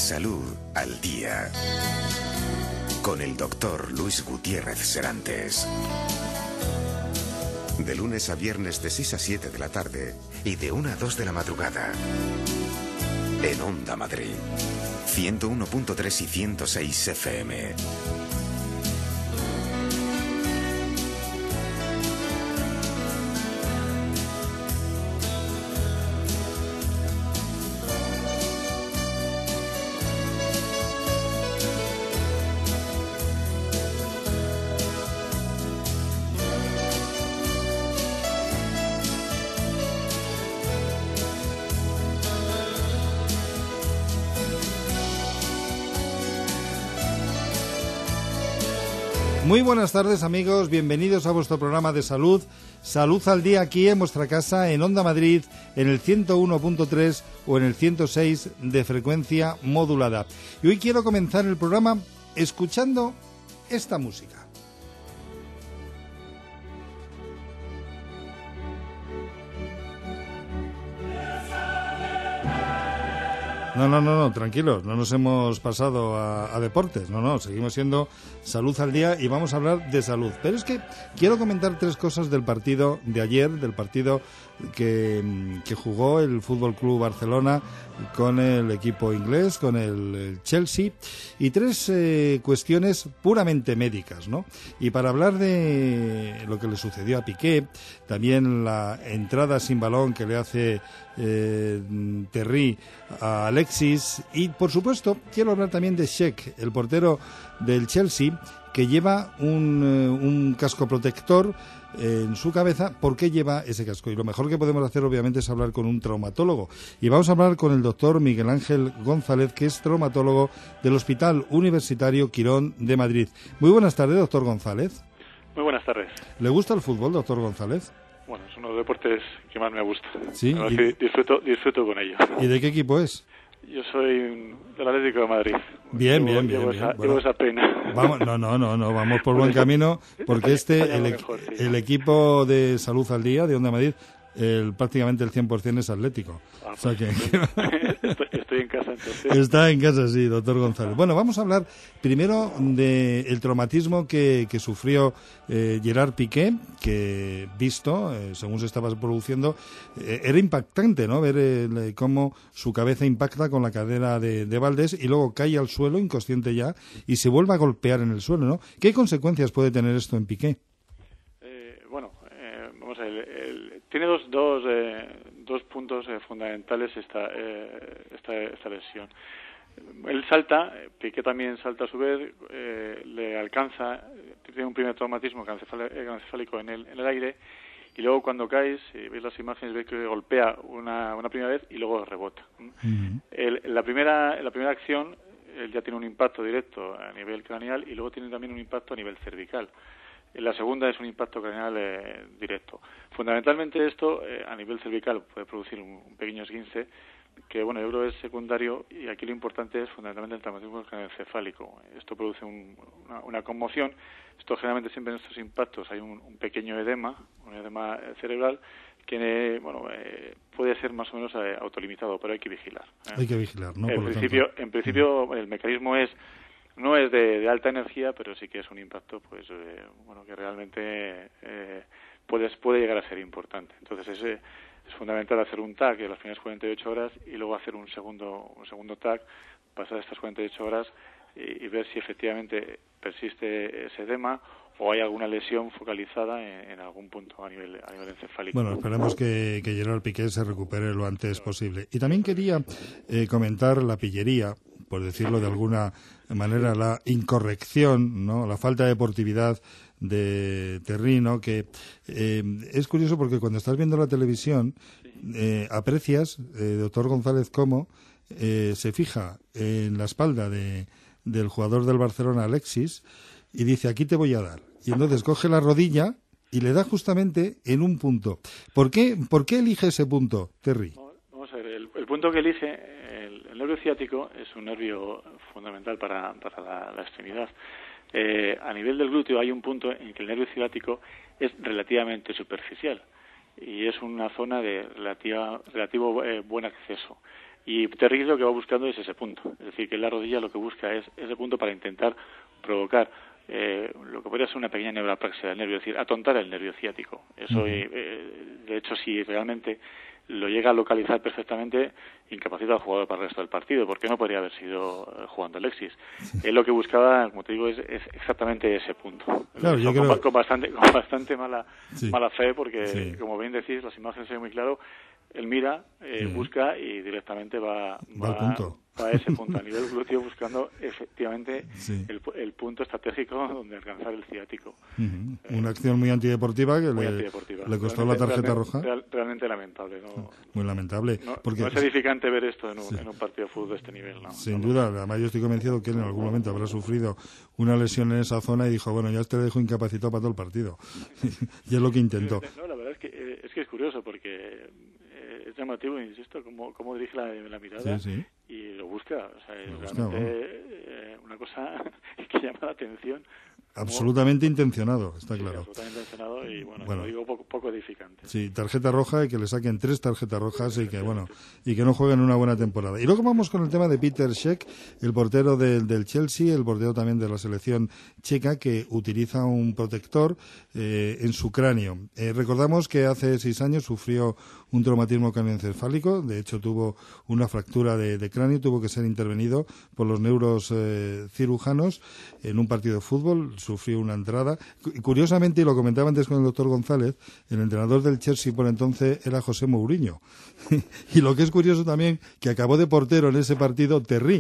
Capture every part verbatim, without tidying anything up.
Salud al Día, con el doctor Luis Gutiérrez Serantes. De lunes a viernes de seis a siete de la tarde y de una a dos de la madrugada. En Onda Madrid, ciento uno punto tres y ciento seis F M. Muy buenas tardes, amigos, bienvenidos a vuestro programa de salud, Salud al Día, aquí en vuestra casa, en Onda Madrid, en el ciento uno punto tres o en el ciento seis de frecuencia modulada. Y hoy quiero comenzar el programa escuchando esta música. No, no, no, no, tranquilos, no nos hemos pasado a, a deportes, no, no, seguimos siendo Salud al Día y vamos a hablar de salud. Pero es que quiero comentar tres cosas del partido de ayer, del partido que, que jugó el Fútbol Club Barcelona con el equipo inglés, con el, el Chelsea, y tres eh, cuestiones puramente médicas, ¿no? Y para hablar de lo que le sucedió a Piqué, también la entrada sin balón que le hace eh, Terry a Alexis, y por supuesto quiero hablar también de Cech, el portero del Chelsea, que lleva un, eh, un casco protector en su cabeza. ¿Por qué lleva ese casco? Y lo mejor que podemos hacer, obviamente, es hablar con un traumatólogo. Y vamos a hablar con el doctor Miguel Ángel González, que es traumatólogo del Hospital Universitario Quirón de Madrid. Muy buenas tardes, doctor González. Muy buenas tardes. ¿Le gusta el fútbol, doctor González? Bueno, es uno de los deportes que más me gusta. Sí. Y... disfruto, disfruto con ello. ¿Y de qué equipo es? Yo soy del Atlético de Madrid. Bien, llevo, bien, bien. Llevo, bien. Esa, Bueno, llevo esa pena. Vamos, no, no, no, no, vamos por buen camino, porque este, el, mejor, sí. el equipo de Salud al Día de Onda Madrid, el, prácticamente el cien por ciento es Atlético. Ah, o sea que... estoy, estoy en casa, entonces. Está en casa, sí, doctor González. Bueno, vamos a hablar primero del traumatismo que, que sufrió eh, Gerard Piqué, que visto, eh, según se estaba produciendo, eh, era impactante, ¿no? Ver eh, cómo su cabeza impacta con la cadera de, de Valdés y luego cae al suelo, inconsciente ya, y se vuelve a golpear en el suelo, ¿no? ¿Qué consecuencias puede tener esto en Piqué? Eh, bueno, eh, vamos a ver, el, tiene dos, dos, eh, dos puntos eh, fundamentales esta, eh, esta, esta lesión. Él salta, Piqué también salta a su vez, eh, le alcanza, tiene un primer traumatismo encefálico en el, en el aire, y luego cuando caes, si veis las imágenes, veis que golpea una, una primera vez y luego rebota. Uh-huh. El, la primera la primera acción, él ya tiene un impacto directo a nivel craneal y luego tiene también un impacto a nivel cervical. La segunda es un impacto craneal eh, directo. Fundamentalmente esto, eh, a nivel cervical, puede producir un, un pequeño esguince, que bueno, yo creo que es secundario, y aquí lo importante es fundamentalmente el traumatismo craneoencefálico. Esto produce un, una, una conmoción. Esto generalmente siempre en estos impactos hay un, un pequeño edema, un edema cerebral, que bueno eh, puede ser más o menos eh, autolimitado, pero hay que vigilar. ¿eh? Hay que vigilar, ¿no? En Por principio, en principio el mecanismo es no es de, de alta energía, pero sí que es un impacto, pues eh, bueno, que realmente eh, puede puede llegar a ser importante. Entonces ese es fundamental hacer un T A C en las primeras cuarenta y ocho horas y luego hacer un segundo un segundo T A C, pasar estas cuarenta y ocho horas y, y ver si efectivamente persiste ese edema o hay alguna lesión focalizada en, en algún punto a nivel a nivel encefálico. Bueno, esperemos que, que Gerard Piqué se recupere lo antes posible. Y también quería eh, comentar la pillería, por decirlo de alguna manera, la incorrección, ¿no? La falta de deportividad de Terrino, que eh, es curioso porque cuando estás viendo la televisión eh, aprecias, eh, doctor González, cómo eh, se fija en la espalda de, del jugador del Barcelona, Alexis, y dice, aquí te voy a dar. Y entonces coge la rodilla y le da justamente en un punto. ¿Por qué, por qué elige ese punto, Terry? Vamos a ver, el, el punto que elige, el, el nervio ciático, es un nervio fundamental para, para la, la extremidad. Eh, a nivel del glúteo hay un punto en que el nervio ciático es relativamente superficial y es una zona de relativa, relativo eh, buen acceso. Y Terry lo que va buscando es ese punto. Es decir, que la rodilla lo que busca es ese punto para intentar provocar eh, lo que podría ser una pequeña neurapraxia del nervio, es decir, atontar el nervio ciático. Eso, uh-huh. eh, de hecho, si realmente lo llega a localizar perfectamente, incapacita al jugador para el resto del partido, porque no podría haber sido jugando Alexis. Sí. Él lo que buscaba, como te digo, es, es exactamente ese punto. Claro, yo con, creo... con bastante, con bastante mala, sí. mala fe, porque, sí. como bien decís, las imágenes se ven muy claro. Él mira, eh, sí. busca y directamente va, va, va, punto. va a ese punto a nivel glúteo, buscando efectivamente sí. el, el punto estratégico donde alcanzar el ciático. Uh-huh. Eh, Una acción muy antideportiva que muy le, antideportiva. le costó realmente, la tarjeta realmente, roja. Real, realmente lamentable. ¿no? Muy lamentable. No, porque, no es edificante ver esto en un, sí. en un partido de fútbol de este nivel. ¿no? Sin no, duda, además yo estoy convencido que él en algún momento habrá sufrido una lesión en esa zona y dijo, bueno, ya te dejo incapacitado para todo el partido. Y es lo que intentó. No, la verdad es que es, que es curioso porque es llamativo, insisto, cómo, cómo dirige la, la mirada sí, sí. y lo busca. O sea, es lo realmente busca, bueno. eh, una cosa que llama la atención. Absolutamente intencionado, está sí, claro. Absolutamente intencionado y, bueno, bueno lo digo poco, poco edificante. Sí, tarjeta roja y que le saquen tres tarjetas rojas y que, bueno, y que no jueguen una buena temporada. Y luego vamos con el tema de Peter Cech, el portero del, del Chelsea, el portero también de la selección checa, que utiliza un protector eh, en su cráneo. Eh, recordamos que hace seis años sufrió un traumatismo craneoencefálico, de hecho tuvo una fractura de, de cráneo, tuvo que ser intervenido por los neuros eh, cirujanos en un partido de fútbol, sufrió una entrada. Curiosamente, y lo comentaba antes con el doctor González, el entrenador del Chelsea por entonces era José Mourinho. Y lo que es curioso también, que acabó de portero en ese partido Terry,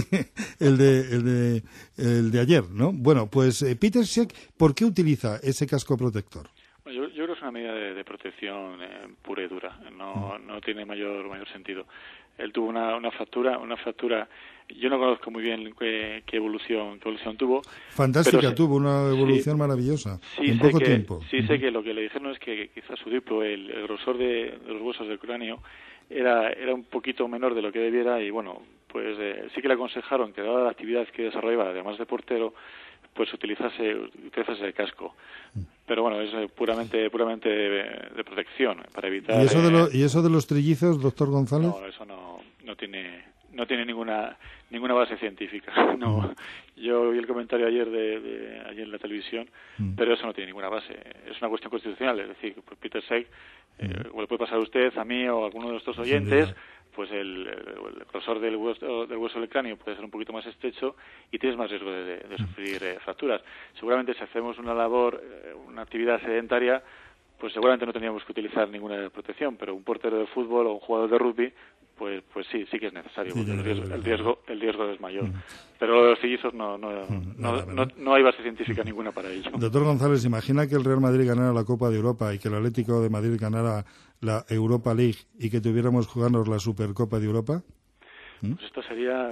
el de, el de, el de ayer, ¿no? Bueno, pues eh, Peter Cech, ¿por qué utiliza ese casco protector? Yo, yo creo que es una medida de, de protección eh, pura y dura, no, no tiene mayor mayor sentido. Él tuvo una, una fractura, una fractura. Yo no conozco muy bien qué, qué evolución, qué evolución tuvo. Fantástica, pero tuvo una evolución sí, maravillosa sí en poco que, tiempo. Sí uh-huh. sé que lo que le dijeron es que quizás su diplo, el, el grosor de, de los huesos del cráneo, era era un poquito menor de lo que debiera y bueno, pues eh, sí que le aconsejaron que dada la actividad que desarrollaba, además de portero, pues utilizase, utilizase el casco. Pero bueno, es puramente puramente de, de protección, para evitar... ¿Y eso, de lo, eh, ¿Y eso de los trillizos, doctor González? No, eso no, no tiene no tiene ninguna ninguna base científica. No, yo oí el comentario ayer de, de ayer en la televisión, mm. pero eso no tiene ninguna base. Es una cuestión constitucional, es decir, pues Peter Cech, eh, mm. o le puede pasar a usted, a mí o a alguno de nuestros oyentes, pues el, el, el grosor del hueso, del hueso del cráneo puede ser un poquito más estrecho y tienes más riesgo de, de sufrir eh, fracturas. Seguramente si hacemos una labor, eh, una actividad sedentaria, pues seguramente no tendríamos que utilizar ninguna protección, pero un portero de fútbol o un jugador de rugby, pues pues sí, sí que es necesario, porque el riesgo, el riesgo, el riesgo es mayor. Mm. Pero los trillizos no no, mm, no, nada, no, no hay base científica mm. ninguna para ello. Doctor González, imagina que el Real Madrid ganara la Copa de Europa y que el Atlético de Madrid ganara la Europa League y que tuviéramos jugarnos la Supercopa de Europa. Pues esto sería...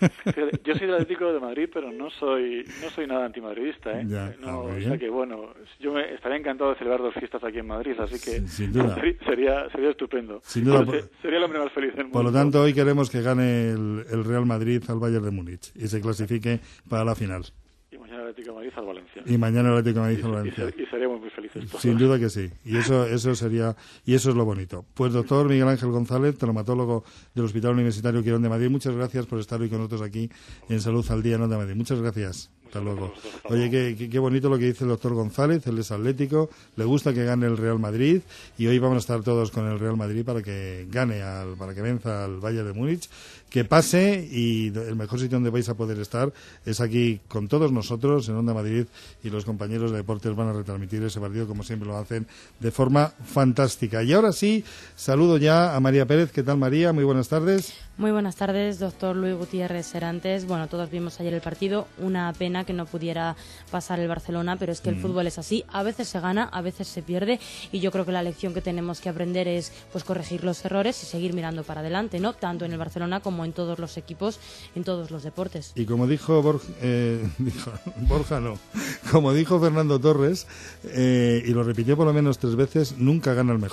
Yo soy del Atlético de Madrid, pero no soy no soy nada antimadridista, ¿eh? Ya, no, ah, o sea que, bueno, yo me estaría encantado de celebrar dos fiestas aquí en Madrid, así que sin, sin duda. sería sería estupendo. Sin duda. Por, sería el hombre más feliz del mundo. Por lo tanto, hoy queremos que gane el, el Real Madrid al Bayern de Múnich y se clasifique para la final. Y mañana el Atlético de Madrid al Valencia. Y mañana el Atlético de Madrid al Valencia. Y, y, y seríamos muy felices todos. Sin duda que sí. Y eso eso sería y eso es lo bonito. Pues doctor Miguel Ángel González, traumatólogo del Hospital Universitario Quirón de Madrid, muchas gracias por estar hoy con nosotros aquí en Salud al Día en Onda Madrid. Muchas gracias. Hasta luego. Oye, qué, qué, qué bonito lo que dice el doctor González, él es atlético, le gusta que gane el Real Madrid y hoy vamos a estar todos con el Real Madrid para que gane, al, para que venza al Bayern de Múnich, que pase y el mejor sitio donde vais a poder estar es aquí con todos nosotros en Onda Madrid y los compañeros de deportes van a retransmitir ese partido como siempre lo hacen de forma fantástica. Y ahora sí, saludo ya a María Pérez. ¿Qué tal, María? Muy buenas tardes. Muy buenas tardes, doctor Luis Gutiérrez Serantes. Bueno, todos vimos ayer el partido, una pena que no pudiera pasar el Barcelona, pero es que el mm. fútbol es así, a veces se gana, a veces se pierde y yo creo que la lección que tenemos que aprender es pues corregir los errores y seguir mirando para adelante, ¿no? Tanto en el Barcelona como en todos los equipos, en todos los deportes. Y como dijo Borja, eh, dijo, Borja no, como dijo Fernando Torres, eh, y lo repitió por lo menos tres veces, nunca gana el mejor.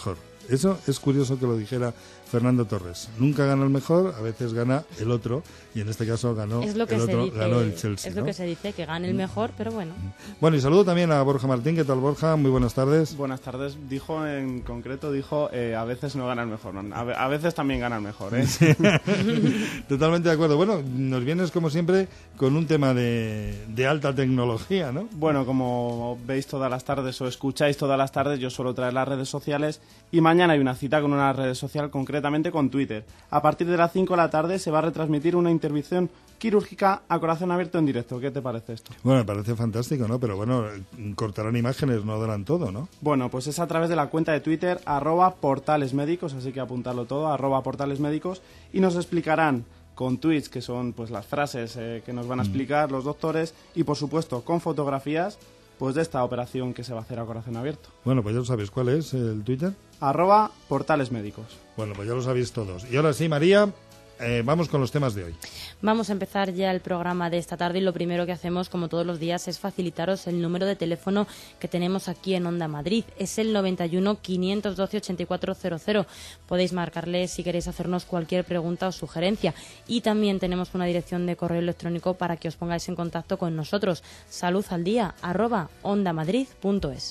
Eso es curioso que lo dijera Fernando Torres. Nunca gana el mejor, a veces gana el otro, y en este caso ganó es lo que el se otro, dice, ganó el Chelsea. Es lo ¿no? que se dice, que gane el mejor, pero bueno. Bueno, y saludo también a Borja Martín. ¿Qué tal, Borja? Muy buenas tardes. Buenas tardes. Dijo en concreto, dijo, eh, a veces no gana el mejor. ¿no? A, ve- a veces también gana el mejor, ¿eh? Sí. Totalmente de acuerdo. Bueno, nos vienes como siempre con un tema de, de alta tecnología, ¿no? Bueno, como veis todas las tardes o escucháis todas las tardes, yo suelo traer las redes sociales y mañana hay una cita con una red social, concretamente con Twitter. A partir de las cinco de la tarde se va a retransmitir una intervención quirúrgica a corazón abierto en directo. ¿Qué te parece esto? Bueno, me parece fantástico, ¿no? Pero bueno, cortarán imágenes, no darán todo, ¿no? Bueno, pues es a través de la cuenta de Twitter, arroba portales médicos, así que apuntarlo todo, arroba portales médicos, y nos explicarán con tweets, que son pues las frases eh, que nos van a explicar los doctores, y por supuesto con fotografías pues de esta operación que se va a hacer a corazón abierto. Bueno, pues ya lo sabéis. ¿Cuál es el Twitter? Arroba portales médicos. Bueno, pues ya lo sabéis todos. Y ahora sí, María, eh, vamos con los temas de hoy. Vamos a empezar ya el programa de esta tarde y lo primero que hacemos, como todos los días, es facilitaros el número de teléfono que tenemos aquí en Onda Madrid. Es el noventa y uno, quinientos doce, ochenta y cuatro cero cero. Podéis marcarle si queréis hacernos cualquier pregunta o sugerencia. Y también tenemos una dirección de correo electrónico para que os pongáis en contacto con nosotros. saludaldía arroba ondamadrid punto es.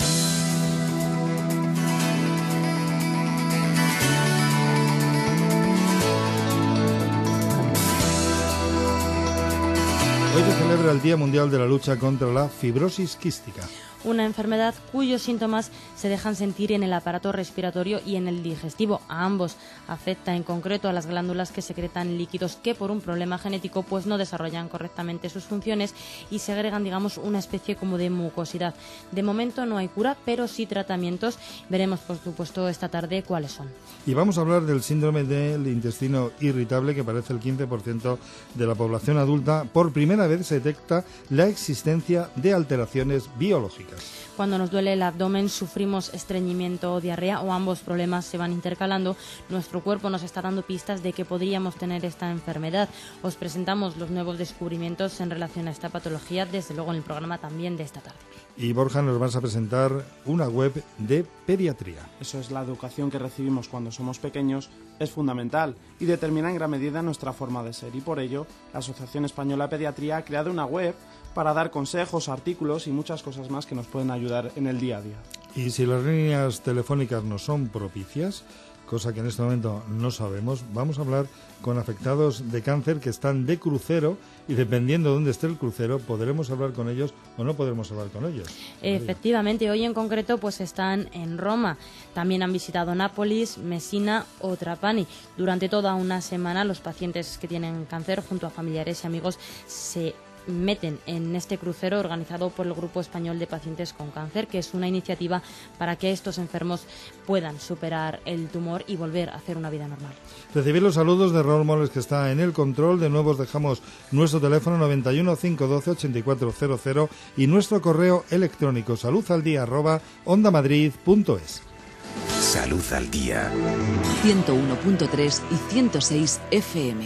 Hoy se celebra el Día Mundial de la Lucha contra la Fibrosis Quística. Una enfermedad cuyos síntomas se dejan sentir en el aparato respiratorio y en el digestivo. A ambos afecta en concreto a las glándulas que secretan líquidos que por un problema genético pues no desarrollan correctamente sus funciones y segregan, digamos, una especie como de mucosidad. De momento no hay cura, pero sí tratamientos. Veremos, por supuesto, esta tarde cuáles son. Y vamos a hablar del síndrome del intestino irritable, que parece el quince por ciento de la población adulta. Por primera vez se detecta la existencia de alteraciones biológicas. Cuando nos duele el abdomen, sufrimos estreñimiento o diarrea, o ambos problemas se van intercalando, nuestro cuerpo nos está dando pistas de que podríamos tener esta enfermedad. Os presentamos los nuevos descubrimientos en relación a esta patología, desde luego en el programa también de esta tarde. Y Borja, nos vas a presentar una web de pediatría. Eso es, la educación que recibimos cuando somos pequeños es fundamental y determina en gran medida nuestra forma de ser, y por ello la Asociación Española de Pediatría ha creado una web para dar consejos, artículos y muchas cosas más que nos pueden ayudar en el día a día. Y si las líneas telefónicas no son propicias, cosa que en este momento no sabemos, vamos a hablar con afectados de cáncer que están de crucero, y dependiendo de dónde esté el crucero podremos hablar con ellos o no podremos hablar con ellos. Efectivamente, hoy en concreto pues están en Roma. También han visitado Nápoles, Messina o Trapani. Durante toda una semana los pacientes que tienen cáncer junto a familiares y amigos se meten en este crucero organizado por el Grupo Español de Pacientes con Cáncer, que es una iniciativa para que estos enfermos puedan superar el tumor y volver a hacer una vida normal. Recibir los saludos de Raúl Moles, que está en el control. De nuevo os dejamos nuestro teléfono noventa y uno, quinientos doce, ochenta y cuatro cero cero y nuestro correo electrónico saludaldía arroba ondamadrid punto es. Salud al Día. ciento uno punto tres y ciento seis F M.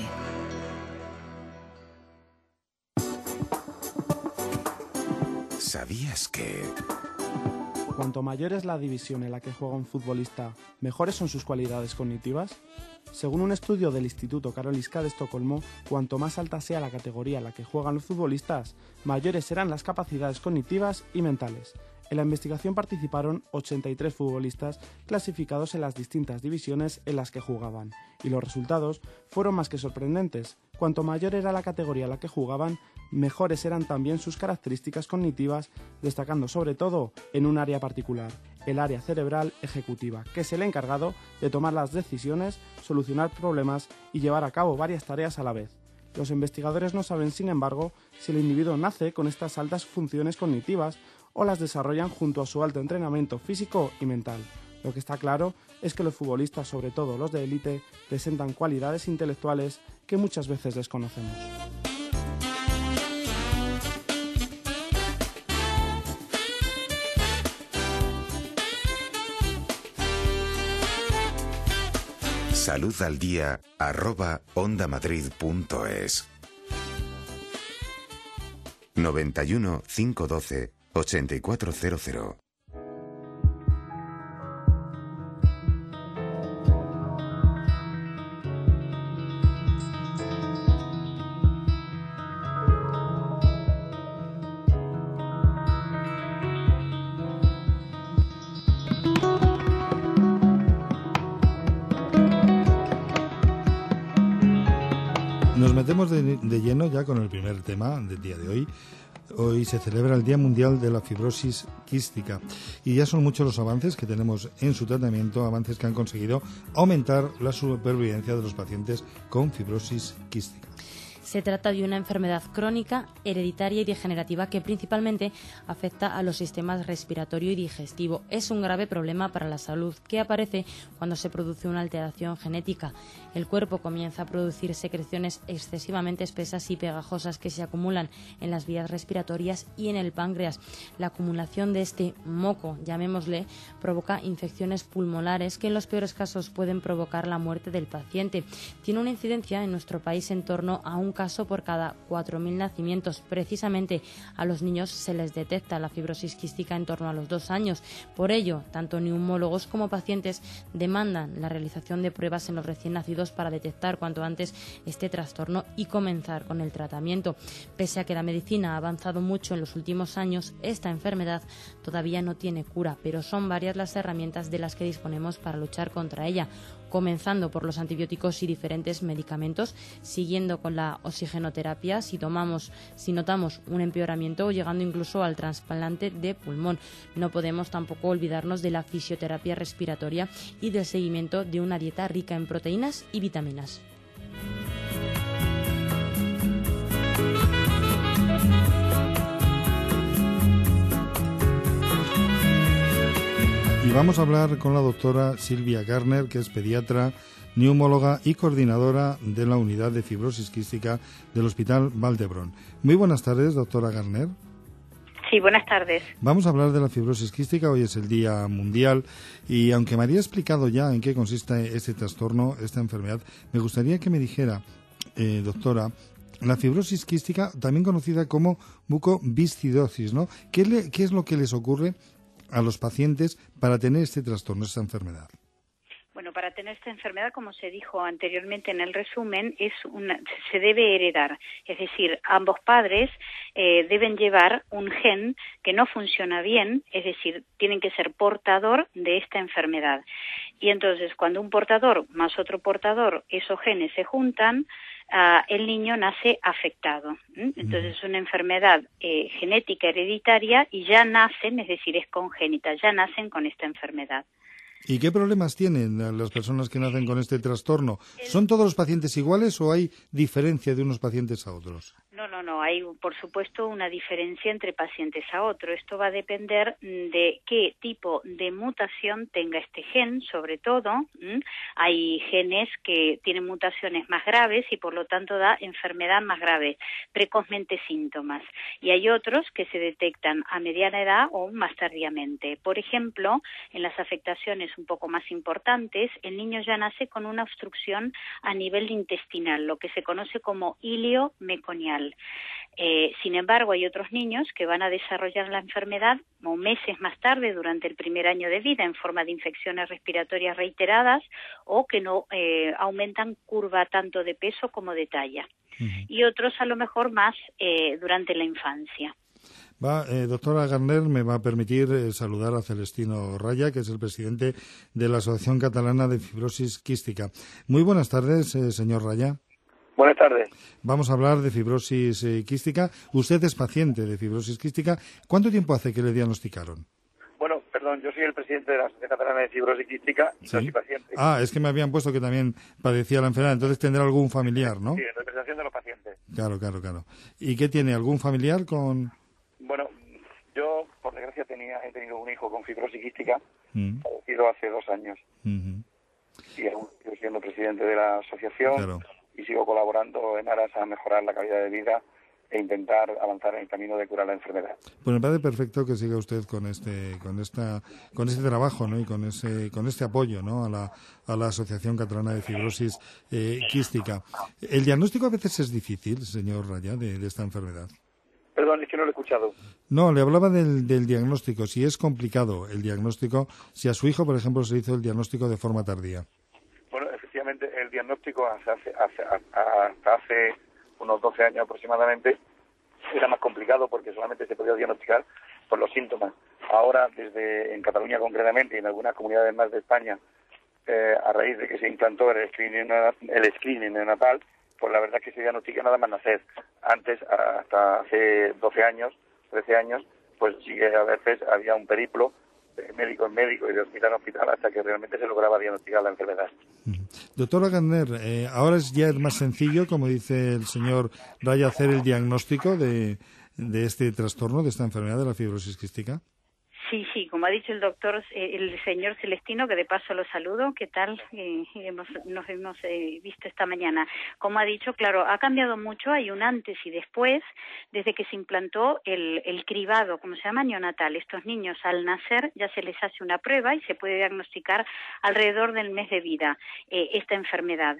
¿Sabías que...? Cuanto mayor es la división en la que juega un futbolista, ¿mejores son sus cualidades cognitivas? Según un estudio del Instituto Karolinska de Estocolmo, cuanto más alta sea la categoría en la que juegan los futbolistas, mayores serán las capacidades cognitivas y mentales. En la investigación participaron ochenta y tres futbolistas clasificados en las distintas divisiones en las que jugaban, y los resultados fueron más que sorprendentes. Cuanto mayor era la categoría en la que jugaban, mejores eran también sus características cognitivas, destacando sobre todo en un área particular, el área cerebral ejecutiva, que es el encargado de tomar las decisiones, solucionar problemas y llevar a cabo varias tareas a la vez. Los investigadores no saben, sin embargo, si el individuo nace con estas altas funciones cognitivas o las desarrollan junto a su alto entrenamiento físico y mental. Lo que está claro es que los futbolistas, sobre todo los de élite, presentan cualidades intelectuales que muchas veces desconocemos. Salud al Día arroba ondamadrid punto es. noventa y uno, quinientos doce, ochenta y cuatro cero cero. Nos metemos de, de lleno ya con el primer tema del día de hoy. Hoy se celebra el Día Mundial de la Fibrosis Quística y ya son muchos los avances que tenemos en su tratamiento, avances que han conseguido aumentar la supervivencia de los pacientes con fibrosis quística. Se trata de una enfermedad crónica, hereditaria y degenerativa que principalmente afecta a los sistemas respiratorio y digestivo. Es un grave problema para la salud que aparece cuando se produce una alteración genética. El cuerpo comienza a producir secreciones excesivamente espesas y pegajosas que se acumulan en las vías respiratorias y en el páncreas. La acumulación de este moco, llamémosle, provoca infecciones pulmonares que en los peores casos pueden provocar la muerte del paciente. Tiene una incidencia en nuestro país en torno a un caso por cada cuatro mil nacimientos. Precisamente a los niños se les detecta la fibrosis quística en torno a los dos años. Por ello, tanto neumólogos como pacientes demandan la realización de pruebas en los recién nacidos para detectar cuanto antes este trastorno y comenzar con el tratamiento. Pese a que la medicina ha avanzado mucho en los últimos años, esta enfermedad todavía no tiene cura, pero son varias las herramientas de las que disponemos para luchar contra ella, comenzando por los antibióticos y diferentes medicamentos, siguiendo con la oxigenoterapia si tomamos, si notamos un empeoramiento o llegando incluso al trasplante de pulmón. No podemos tampoco olvidarnos de la fisioterapia respiratoria y del seguimiento de una dieta rica en proteínas y vitaminas. Y vamos a hablar con la doctora Silvia Garner, que es pediatra, neumóloga y coordinadora de la unidad de fibrosis quística del Hospital Vall d'Hebron. Muy buenas tardes, doctora Garner. Sí, buenas tardes. Vamos a hablar de la fibrosis quística. Hoy es el Día Mundial y aunque me había explicado ya en qué consiste este trastorno, esta enfermedad, me gustaría que me dijera, eh, doctora, la fibrosis quística, también conocida como mucoviscidosis, ¿no? ¿Qué, le, ¿Qué es lo que les ocurre a los pacientes para tener este trastorno, esta enfermedad? Bueno, para tener esta enfermedad, como se dijo anteriormente en el resumen, es una, se debe heredar. Es decir, ambos padres eh, deben llevar un gen que no funciona bien, es decir, tienen que ser portador de esta enfermedad. Y entonces, cuando un portador más otro portador, esos genes se juntan, uh, el niño nace afectado. ¿Mm? Entonces, es una enfermedad eh, genética hereditaria y ya nacen, es decir, es congénita, ya nacen con esta enfermedad. ¿Y qué problemas tienen las personas que nacen con este trastorno? ¿Son todos los pacientes iguales o hay diferencia de unos pacientes a otros? No, no, no. Hay, por supuesto, una diferencia entre pacientes a otros. Esto va a depender de qué tipo de mutación tenga este gen, sobre todo. ¿m? Hay genes que tienen mutaciones más graves y, por lo tanto, da enfermedad más grave, precozmente síntomas. Y hay otros que se detectan a mediana edad o más tardíamente. Por ejemplo, en las afectaciones un poco más importantes, el niño ya nace con una obstrucción a nivel intestinal, lo que se conoce como ilio meconial. Eh, sin embargo, hay otros niños que van a desarrollar la enfermedad o meses más tarde durante el primer año de vida en forma de infecciones respiratorias reiteradas o que no eh, aumentan curva tanto de peso como de talla. Uh-huh. Y otros a lo mejor más eh, durante la infancia. Va, eh, doctora Garner, me va a permitir eh, saludar a Celestino Raya, que es el presidente de la Asociación Catalana de Fibrosis Quística. Muy buenas tardes, eh, señor Raya. Buenas tardes. Vamos a hablar de fibrosis eh, quística. Usted es paciente de fibrosis quística. ¿Cuánto tiempo hace que le diagnosticaron? Bueno, perdón, yo soy el presidente de la Asociación Catalana de Fibrosis Quística y ¿sí? soy paciente. Ah, es que me habían puesto que también padecía la enfermedad, entonces tendrá algún familiar, ¿no? Sí, en representación de los pacientes. Claro, claro, claro. ¿Y qué tiene? ¿Algún familiar con...? Bueno, yo, por desgracia, tenía, he tenido un hijo con fibrosis quística, mm. fallecido hace dos años. Mm-hmm. Y aún sigo siendo presidente de la asociación. Claro. Y sigo colaborando en aras a mejorar la calidad de vida e intentar avanzar en el camino de curar la enfermedad. Pues me parece perfecto que siga usted con este con esta con este trabajo, ¿no? Y con ese con este apoyo, ¿no? a la a la Asociación Catalana de Fibrosis eh, Quística. El diagnóstico a veces es difícil, señor Raya, de, de esta enfermedad. Perdón, es que no lo he escuchado. No, le hablaba del, del diagnóstico, si es complicado el diagnóstico, si a su hijo, por ejemplo, se hizo el diagnóstico de forma tardía. El diagnóstico hasta hace, hace, hasta hace unos doce años aproximadamente era más complicado porque solamente se podía diagnosticar por los síntomas. Ahora, desde en Cataluña concretamente y en algunas comunidades más de España, eh, a raíz de que se implantó el screening, el screening neonatal, pues la verdad es que se diagnostica nada más nacer. Antes, hasta hace doce años, trece años, pues sí que a veces había un periplo de médico en médico y de hospital en hospital hasta que realmente se lograba diagnosticar la enfermedad. Doctora Gardner, eh, ahora es ya es más sencillo, como dice el señor Raya, hacer el diagnóstico de, de este trastorno, de esta enfermedad de la fibrosis quística. Sí, sí, como ha dicho el doctor, eh, el señor Celestino, que de paso lo saludo, ¿qué tal? Eh, hemos, nos hemos eh, visto esta mañana. Como ha dicho, claro, ha cambiado mucho, hay un antes y después, desde que se implantó el, el cribado, como se llama, neonatal. Estos niños al nacer ya se les hace una prueba y se puede diagnosticar alrededor del mes de vida eh, esta enfermedad.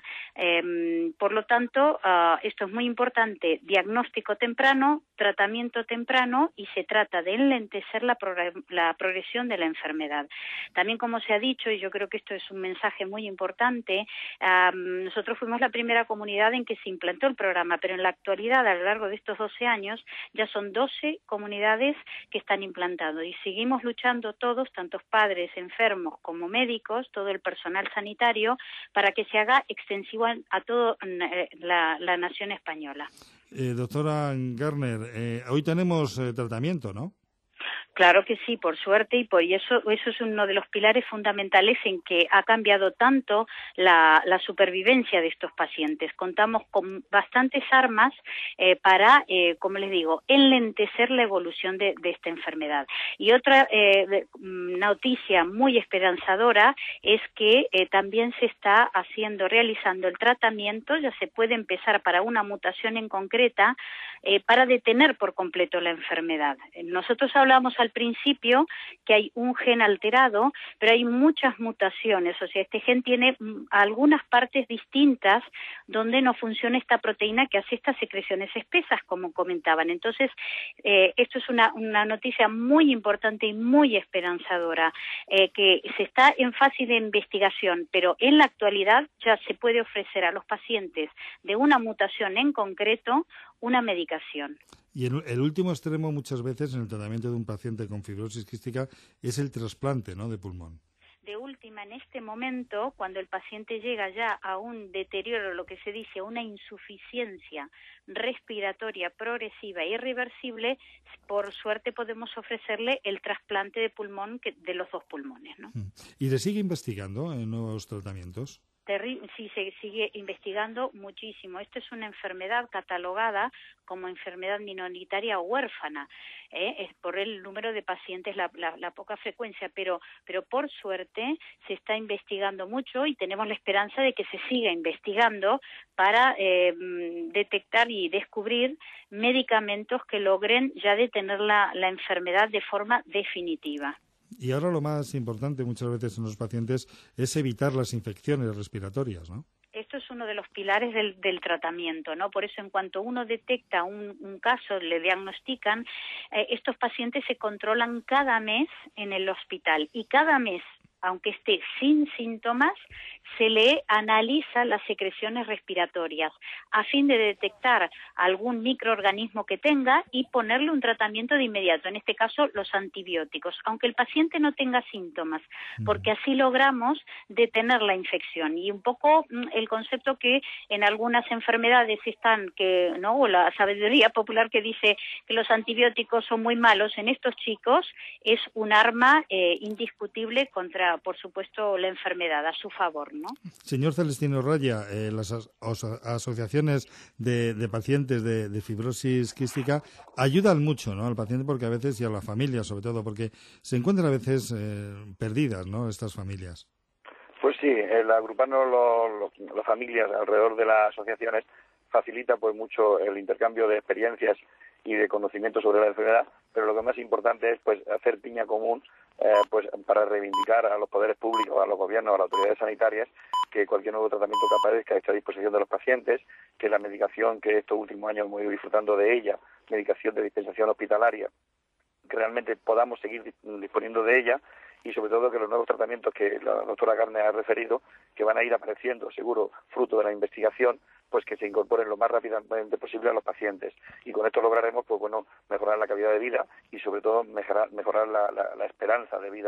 Eh, por lo tanto, uh, esto es muy importante, diagnóstico temprano, tratamiento temprano, y se trata de enlentecer la programación, la progresión de la enfermedad. También, como se ha dicho, y yo creo que esto es un mensaje muy importante, um, nosotros fuimos la primera comunidad en que se implantó el programa, pero en la actualidad, a lo largo de estos doce años, ya son doce comunidades que están implantando y seguimos luchando todos, tantos padres, enfermos como médicos, todo el personal sanitario, para que se haga extensivo a toda la, la nación española. Eh, doctora Gardner, eh, hoy tenemos eh, tratamiento, ¿no? Claro que sí, por suerte, y por eso eso es uno de los pilares fundamentales en que ha cambiado tanto la, la supervivencia de estos pacientes. Contamos con bastantes armas eh, para, eh, como les digo, enlentecer la evolución de, de esta enfermedad. Y otra eh, de, noticia muy esperanzadora es que eh, también se está haciendo, realizando el tratamiento, ya se puede empezar para una mutación en concreta, eh, para detener por completo la enfermedad. Nosotros hablamos al principio que hay un gen alterado, pero hay muchas mutaciones, o sea, este gen tiene algunas partes distintas donde no funciona esta proteína que hace estas secreciones espesas, como comentaban. Entonces, eh, esto es una, una noticia muy importante y muy esperanzadora, eh, que se está en fase de investigación, pero en la actualidad ya se puede ofrecer a los pacientes de una mutación en concreto una medicación. Y el, el último extremo muchas veces en el tratamiento de un paciente con fibrosis quística es el trasplante, ¿no?, de pulmón. De última, en este momento, cuando el paciente llega ya a un deterioro, lo que se dice una insuficiencia respiratoria progresiva e irreversible, por suerte podemos ofrecerle el trasplante de pulmón que, de los dos pulmones, ¿no? ¿Y le sigue investigando en nuevos tratamientos? Terri- sí, se sigue investigando muchísimo. Esto es una enfermedad catalogada como enfermedad minoritaria huérfana, ¿eh? Es por el número de pacientes, la, la, la poca frecuencia, pero, pero por suerte se está investigando mucho y tenemos la esperanza de que se siga investigando para eh, detectar y descubrir medicamentos que logren ya detener la, la enfermedad de forma definitiva. Y ahora lo más importante muchas veces en los pacientes es evitar las infecciones respiratorias, ¿no? Esto es uno de los pilares del, del tratamiento, ¿no? Por eso, en cuanto uno detecta un, un caso, le diagnostican, eh, estos pacientes se controlan cada mes en el hospital y cada mes, aunque esté sin síntomas, se le analiza las secreciones respiratorias a fin de detectar algún microorganismo que tenga y ponerle un tratamiento de inmediato, en este caso los antibióticos, aunque el paciente no tenga síntomas, porque así logramos detener la infección. Y un poco el concepto que en algunas enfermedades están, que no, o la sabiduría popular que dice que los antibióticos son muy malos, en estos chicos es un arma eh, indiscutible contra, por supuesto, la enfermedad, a su favor, ¿no? Señor Celestino Raya, eh, las as asociaciones de, de pacientes de, de fibrosis quística ayudan mucho, ¿no?, al paciente, porque a veces, y a la familia sobre todo, porque se encuentran a veces eh, perdidas, ¿no?, estas familias. Pues sí, el agruparnos las familias alrededor de las asociaciones facilita pues mucho el intercambio de experiencias y de conocimiento sobre la enfermedad, pero lo que más importante es pues hacer piña común eh, pues para reivindicar a los poderes públicos, a los gobiernos, a las autoridades sanitarias, que cualquier nuevo tratamiento que aparezca esté a disposición de los pacientes, que la medicación que estos últimos años hemos ido disfrutando de ella, medicación de dispensación hospitalaria, que realmente podamos seguir disponiendo de ella, y sobre todo que los nuevos tratamientos que la doctora Gardner ha referido, que van a ir apareciendo, seguro, fruto de la investigación, pues que se incorporen lo más rápidamente posible a los pacientes. Y con esto lograremos, pues bueno, mejorar la calidad de vida y sobre todo mejorar, mejorar la, la, la esperanza de vida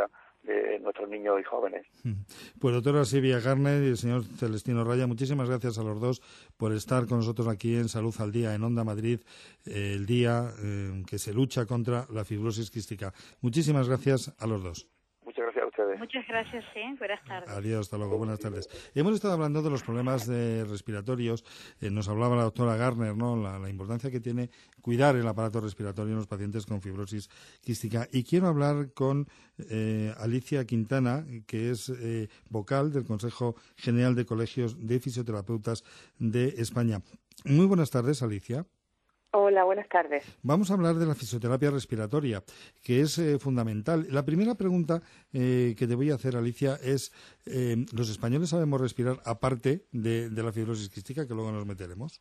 de nuestros niños y jóvenes. Pues doctora Silvia Garner y el señor Celestino Raya, muchísimas gracias a los dos por estar con nosotros aquí en Salud al Día, en Onda Madrid, eh, el día eh, que se lucha contra la fibrosis quística. Muchísimas gracias a los dos. Muchas gracias a ustedes. Muchas gracias, sí. Buenas tardes. Adiós, hasta luego, buenas tardes. Hemos estado hablando de los problemas de respiratorios. Eh, nos hablaba la doctora Garner, ¿no? La, la importancia que tiene cuidar el aparato respiratorio en los pacientes con fibrosis quística. Y quiero hablar con eh, Alicia Quintana, que es eh, vocal del Consejo General de Colegios de Fisioterapeutas de España. Muy buenas tardes, Alicia. Hola, buenas tardes. Vamos a hablar de la fisioterapia respiratoria, que es eh, fundamental. La primera pregunta eh, que te voy a hacer, Alicia, es eh, ¿los españoles sabemos respirar aparte de, de la fibrosis quística, que luego nos meteremos?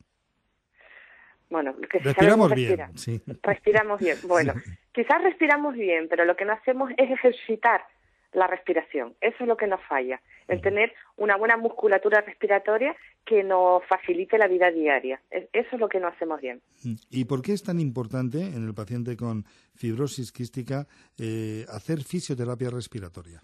Bueno, que respiramos bien, respirar. sí. Respiramos bien. Bueno, sí. Quizás respiramos bien, pero lo que no hacemos es ejercitar la respiración. Eso es lo que nos falla, el tener una buena musculatura respiratoria que nos facilite la vida diaria. Eso es lo que no hacemos bien. ¿Y por qué es tan importante en el paciente con fibrosis quística eh, hacer fisioterapia respiratoria?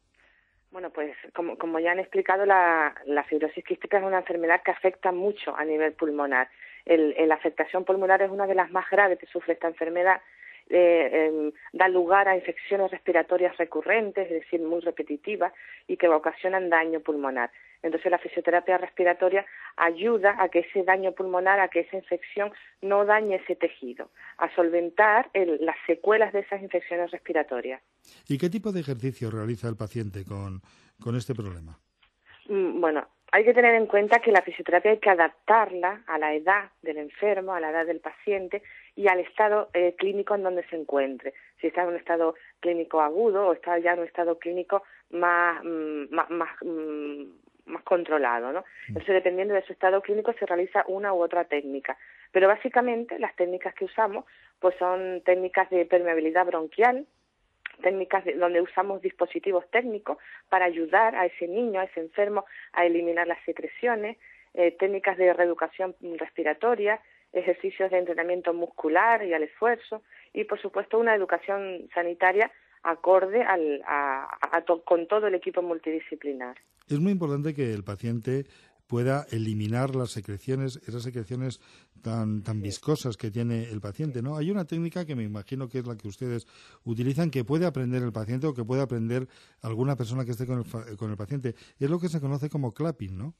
Bueno, pues como, como ya han explicado, la, la fibrosis quística es una enfermedad que afecta mucho a nivel pulmonar. El, el, la afectación pulmonar es una de las más graves que sufre esta enfermedad. Eh, eh, da lugar a infecciones respiratorias recurrentes, es decir, muy repetitivas, y que ocasionan daño pulmonar. Entonces la fisioterapia respiratoria ayuda a que ese daño pulmonar, a que esa infección no dañe ese tejido, a solventar el, las secuelas de esas infecciones respiratorias. ¿Y qué tipo de ejercicio realiza el paciente con, con este problema? Mm, bueno, hay que tener en cuenta que la fisioterapia hay que adaptarla a la edad del enfermo, a la edad del paciente y al estado eh, clínico en donde se encuentre. Si está en un estado clínico agudo o está ya en un estado clínico más, mm, más, más, mm, más controlado, ¿no? Entonces, dependiendo de su estado clínico, se realiza una u otra técnica. Pero básicamente las técnicas que usamos pues son técnicas de permeabilidad bronquial, técnicas de, donde usamos dispositivos técnicos para ayudar a ese niño, a ese enfermo, a eliminar las secreciones, eh, técnicas de reeducación respiratoria, ejercicios de entrenamiento muscular y al esfuerzo, y por supuesto una educación sanitaria acorde al, a, a, a to, con todo el equipo multidisciplinar. Es muy importante que el paciente pueda eliminar las secreciones, esas secreciones tan tan viscosas que tiene el paciente, ¿no? Hay una técnica que me imagino que es la que ustedes utilizan, que puede aprender el paciente o que puede aprender alguna persona que esté con el, con el paciente. Es lo que se conoce como clapping, ¿no?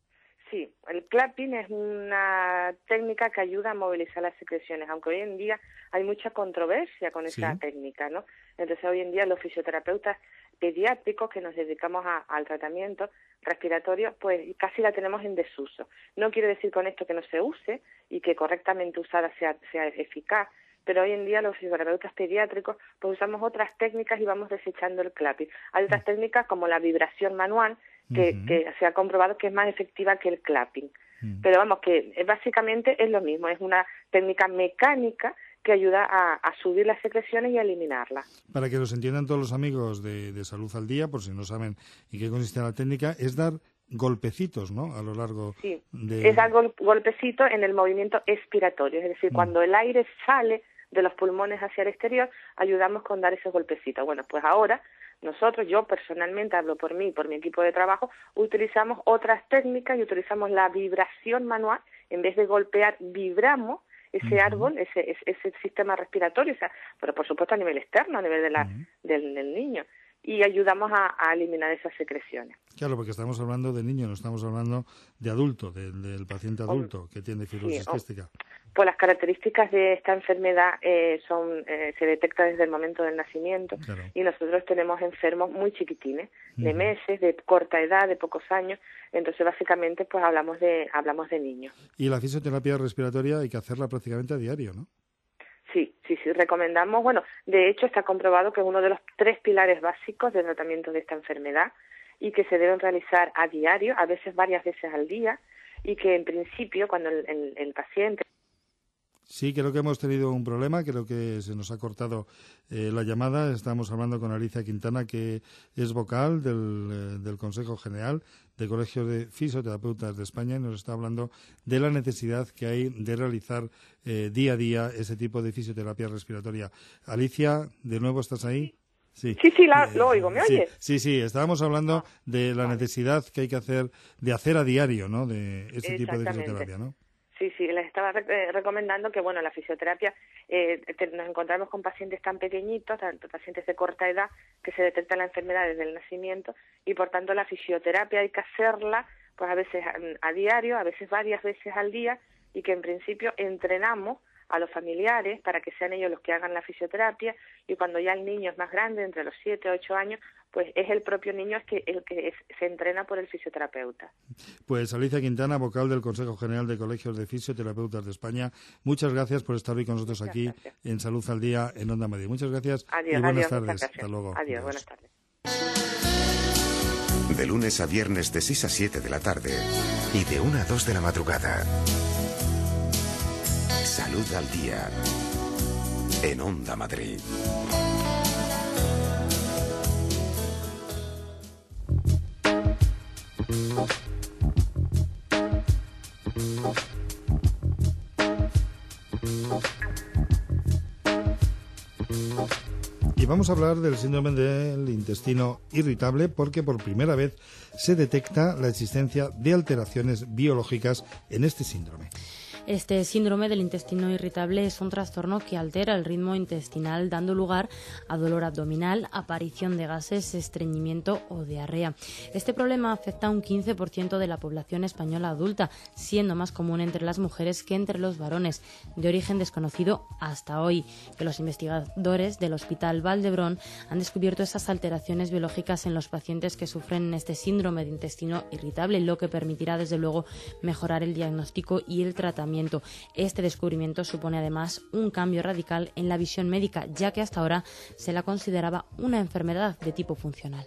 Sí, el clapping es una técnica que ayuda a movilizar las secreciones, aunque hoy en día hay mucha controversia con esa sí. técnica, ¿no? Entonces hoy en día los fisioterapeutas pediátricos que nos dedicamos a, al tratamiento respiratorio, pues casi la tenemos en desuso. No quiere decir con esto que no se use y que correctamente usada sea, sea eficaz, pero hoy en día los fisioterapeutas pediátricos pues usamos otras técnicas y vamos desechando el clapping. Hay otras técnicas como la vibración manual que, uh-huh. que se ha comprobado que es más efectiva que el clapping. Uh-huh. Pero vamos, que básicamente es lo mismo, es una técnica mecánica que ayuda a, a subir las secreciones y a eliminarlas. Para que los entiendan todos los amigos de, de Salud al Día, por si no saben en qué consiste la técnica, es dar golpecitos, ¿no?, a lo largo sí, de... es dar gol- golpecito en el movimiento expiratorio, es decir, mm. cuando el aire sale de los pulmones hacia el exterior, ayudamos con dar esos golpecitos. Bueno, pues ahora nosotros, yo personalmente hablo por mí y por mi equipo de trabajo, utilizamos otras técnicas y utilizamos la vibración manual. En vez de golpear, vibramos ese uh-huh. árbol, ese, ese ese sistema respiratorio, o sea, pero por supuesto a nivel externo, a nivel de la, uh-huh. del, del niño, y ayudamos a, a eliminar esas secreciones. Claro, porque estamos hablando de niño, no estamos hablando de adulto, de, del paciente adulto oh, que tiene fibrosis sí, quística. Oh, pues las características de esta enfermedad eh, son eh, se detecta desde el momento del nacimiento claro. y nosotros tenemos enfermos muy chiquitines, de uh-huh. meses, de corta edad, de pocos años, entonces básicamente pues hablamos de hablamos de niños. Y la fisioterapia respiratoria hay que hacerla prácticamente a diario, ¿no? Sí, sí, sí, recomendamos, bueno, de hecho está comprobado que es uno de los tres pilares básicos de tratamiento de esta enfermedad y que se deben realizar a diario, a veces varias veces al día, y que en principio cuando el, el, el paciente... Sí, creo que hemos tenido un problema, creo que se nos ha cortado eh, la llamada. Estamos hablando con Alicia Quintana, que es vocal del, eh, del Consejo General de Colegios de Fisioterapeutas de España, y nos está hablando de la necesidad que hay de realizar eh, día a día ese tipo de fisioterapia respiratoria. Alicia, ¿de nuevo estás ahí? Sí, sí, sí la, lo oigo, ¿me sí, oyes? Sí, sí, estábamos hablando de la necesidad que hay que hacer, de hacer a diario, ¿no?, de este tipo de fisioterapia, ¿no? Sí, sí, les estaba re recomendando que, bueno, la fisioterapia, eh, te, nos encontramos con pacientes tan pequeñitos, tanto pacientes de corta edad, que se detecta la enfermedad desde el nacimiento, y por tanto la fisioterapia hay que hacerla, pues a veces a, a diario, a veces varias veces al día, y que en principio entrenamos a los familiares para que sean ellos los que hagan la fisioterapia, y cuando ya el niño es más grande, entre los siete, ocho años, pues es el propio niño que el que es, se entrena por el fisioterapeuta. Pues Alicia Quintana, vocal del Consejo General de Colegios de Fisioterapeutas de España, muchas gracias por estar hoy con nosotros muchas aquí gracias. en Salud al Día en Onda Madrid. Muchas gracias adiós, y buenas adiós, tardes. Hasta luego. Adiós, Adiós, buenas tardes. De lunes a viernes de seis a siete de la tarde y de una a dos de la madrugada. Salud al Día en Onda Madrid. Y vamos a hablar del síndrome del intestino irritable porque por primera vez se detecta la existencia de alteraciones biológicas en este síndrome. Este síndrome del intestino irritable es un trastorno que altera el ritmo intestinal, dando lugar a dolor abdominal, aparición de gases, estreñimiento o diarrea. Este problema afecta a un quince por ciento de la población española adulta, siendo más común entre las mujeres que entre los varones, de origen desconocido hasta hoy, que los investigadores del Hospital Vall d'Hebron han descubierto esas alteraciones biológicas en los pacientes que sufren este síndrome de intestino irritable, lo que permitirá desde luego mejorar el diagnóstico y el tratamiento. Este descubrimiento supone además un cambio radical en la visión médica, ya que hasta ahora se la consideraba una enfermedad de tipo funcional.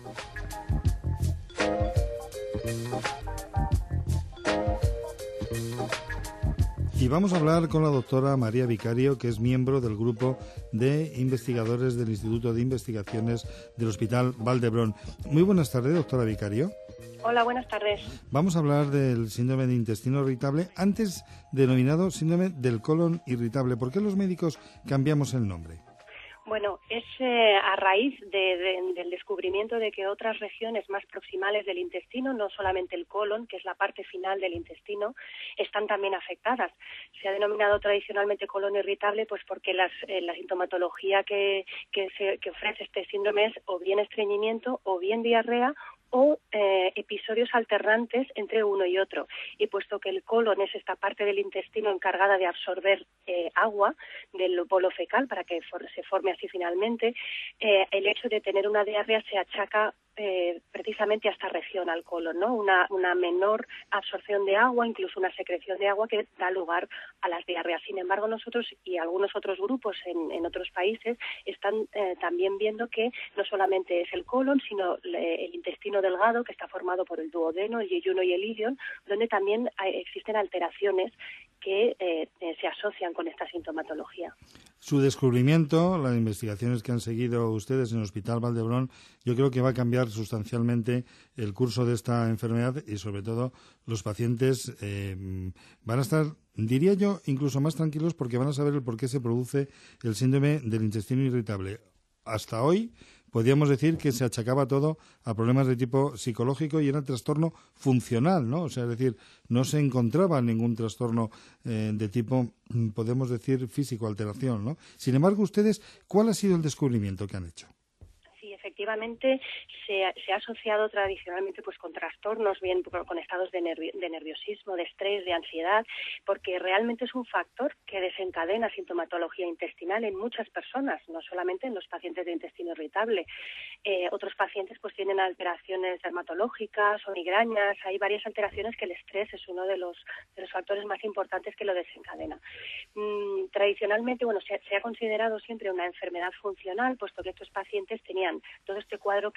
Y vamos a hablar con la doctora María Vicario, que es miembro del grupo de investigadores del Instituto de Investigaciones del Hospital Vall d'Hebron. Muy buenas tardes, doctora Vicario. Hola, buenas tardes. Vamos a hablar del síndrome de intestino irritable, antes denominado síndrome del colon irritable. ¿Por qué los médicos cambiamos el nombre? Bueno, es eh, a raíz de, de, del descubrimiento de que otras regiones más proximales del intestino, no solamente el colon, que es la parte final del intestino, están también afectadas. Se ha denominado tradicionalmente colon irritable pues porque las, eh, la sintomatología que, que, se, que ofrece este síndrome es o bien estreñimiento o bien diarrea o eh, episodios alternantes entre uno y otro. Y puesto que el colon es esta parte del intestino encargada de absorber eh, agua del bolo fecal para que for se forme así finalmente, eh, el hecho de tener una diarrea se achaca Eh, precisamente a esta región, al colon, ¿no? Una, una menor absorción de agua, incluso una secreción de agua que da lugar a las diarreas. Sin embargo, nosotros y algunos otros grupos en, en otros países están eh, también viendo que no solamente es el colon, sino le, el intestino delgado, que está formado por el duodeno, el yeyuno y el ilion, donde también hay, existen alteraciones que eh, eh, se asocian con esta sintomatología. Su descubrimiento, las investigaciones que han seguido ustedes en el Hospital Vall d'Hebron, yo creo que va a cambiar sustancialmente el curso de esta enfermedad y, sobre todo, los pacientes eh, van a estar, diría yo, incluso más tranquilos porque van a saber el por qué se produce el síndrome del intestino irritable. Hasta hoy podríamos decir que se achacaba todo a problemas de tipo psicológico y era trastorno funcional, ¿no? O sea, es decir, no se encontraba ningún trastorno eh, de tipo, podemos decir, físico, alteración, ¿no? Sin embargo, ustedes, ¿cuál ha sido el descubrimiento que han hecho? Efectivamente, se, se ha asociado tradicionalmente pues con trastornos, bien con estados de, nervi de nerviosismo, de estrés, de ansiedad, porque realmente es un factor que desencadena sintomatología intestinal en muchas personas, no solamente en los pacientes de intestino irritable. Eh, otros pacientes pues tienen alteraciones dermatológicas o migrañas, hay varias alteraciones que el estrés es uno de los, de los factores más importantes que lo desencadena. Mm, tradicionalmente, bueno, se, se ha considerado siempre una enfermedad funcional, puesto que estos pacientes tenían todo este cuadro clínico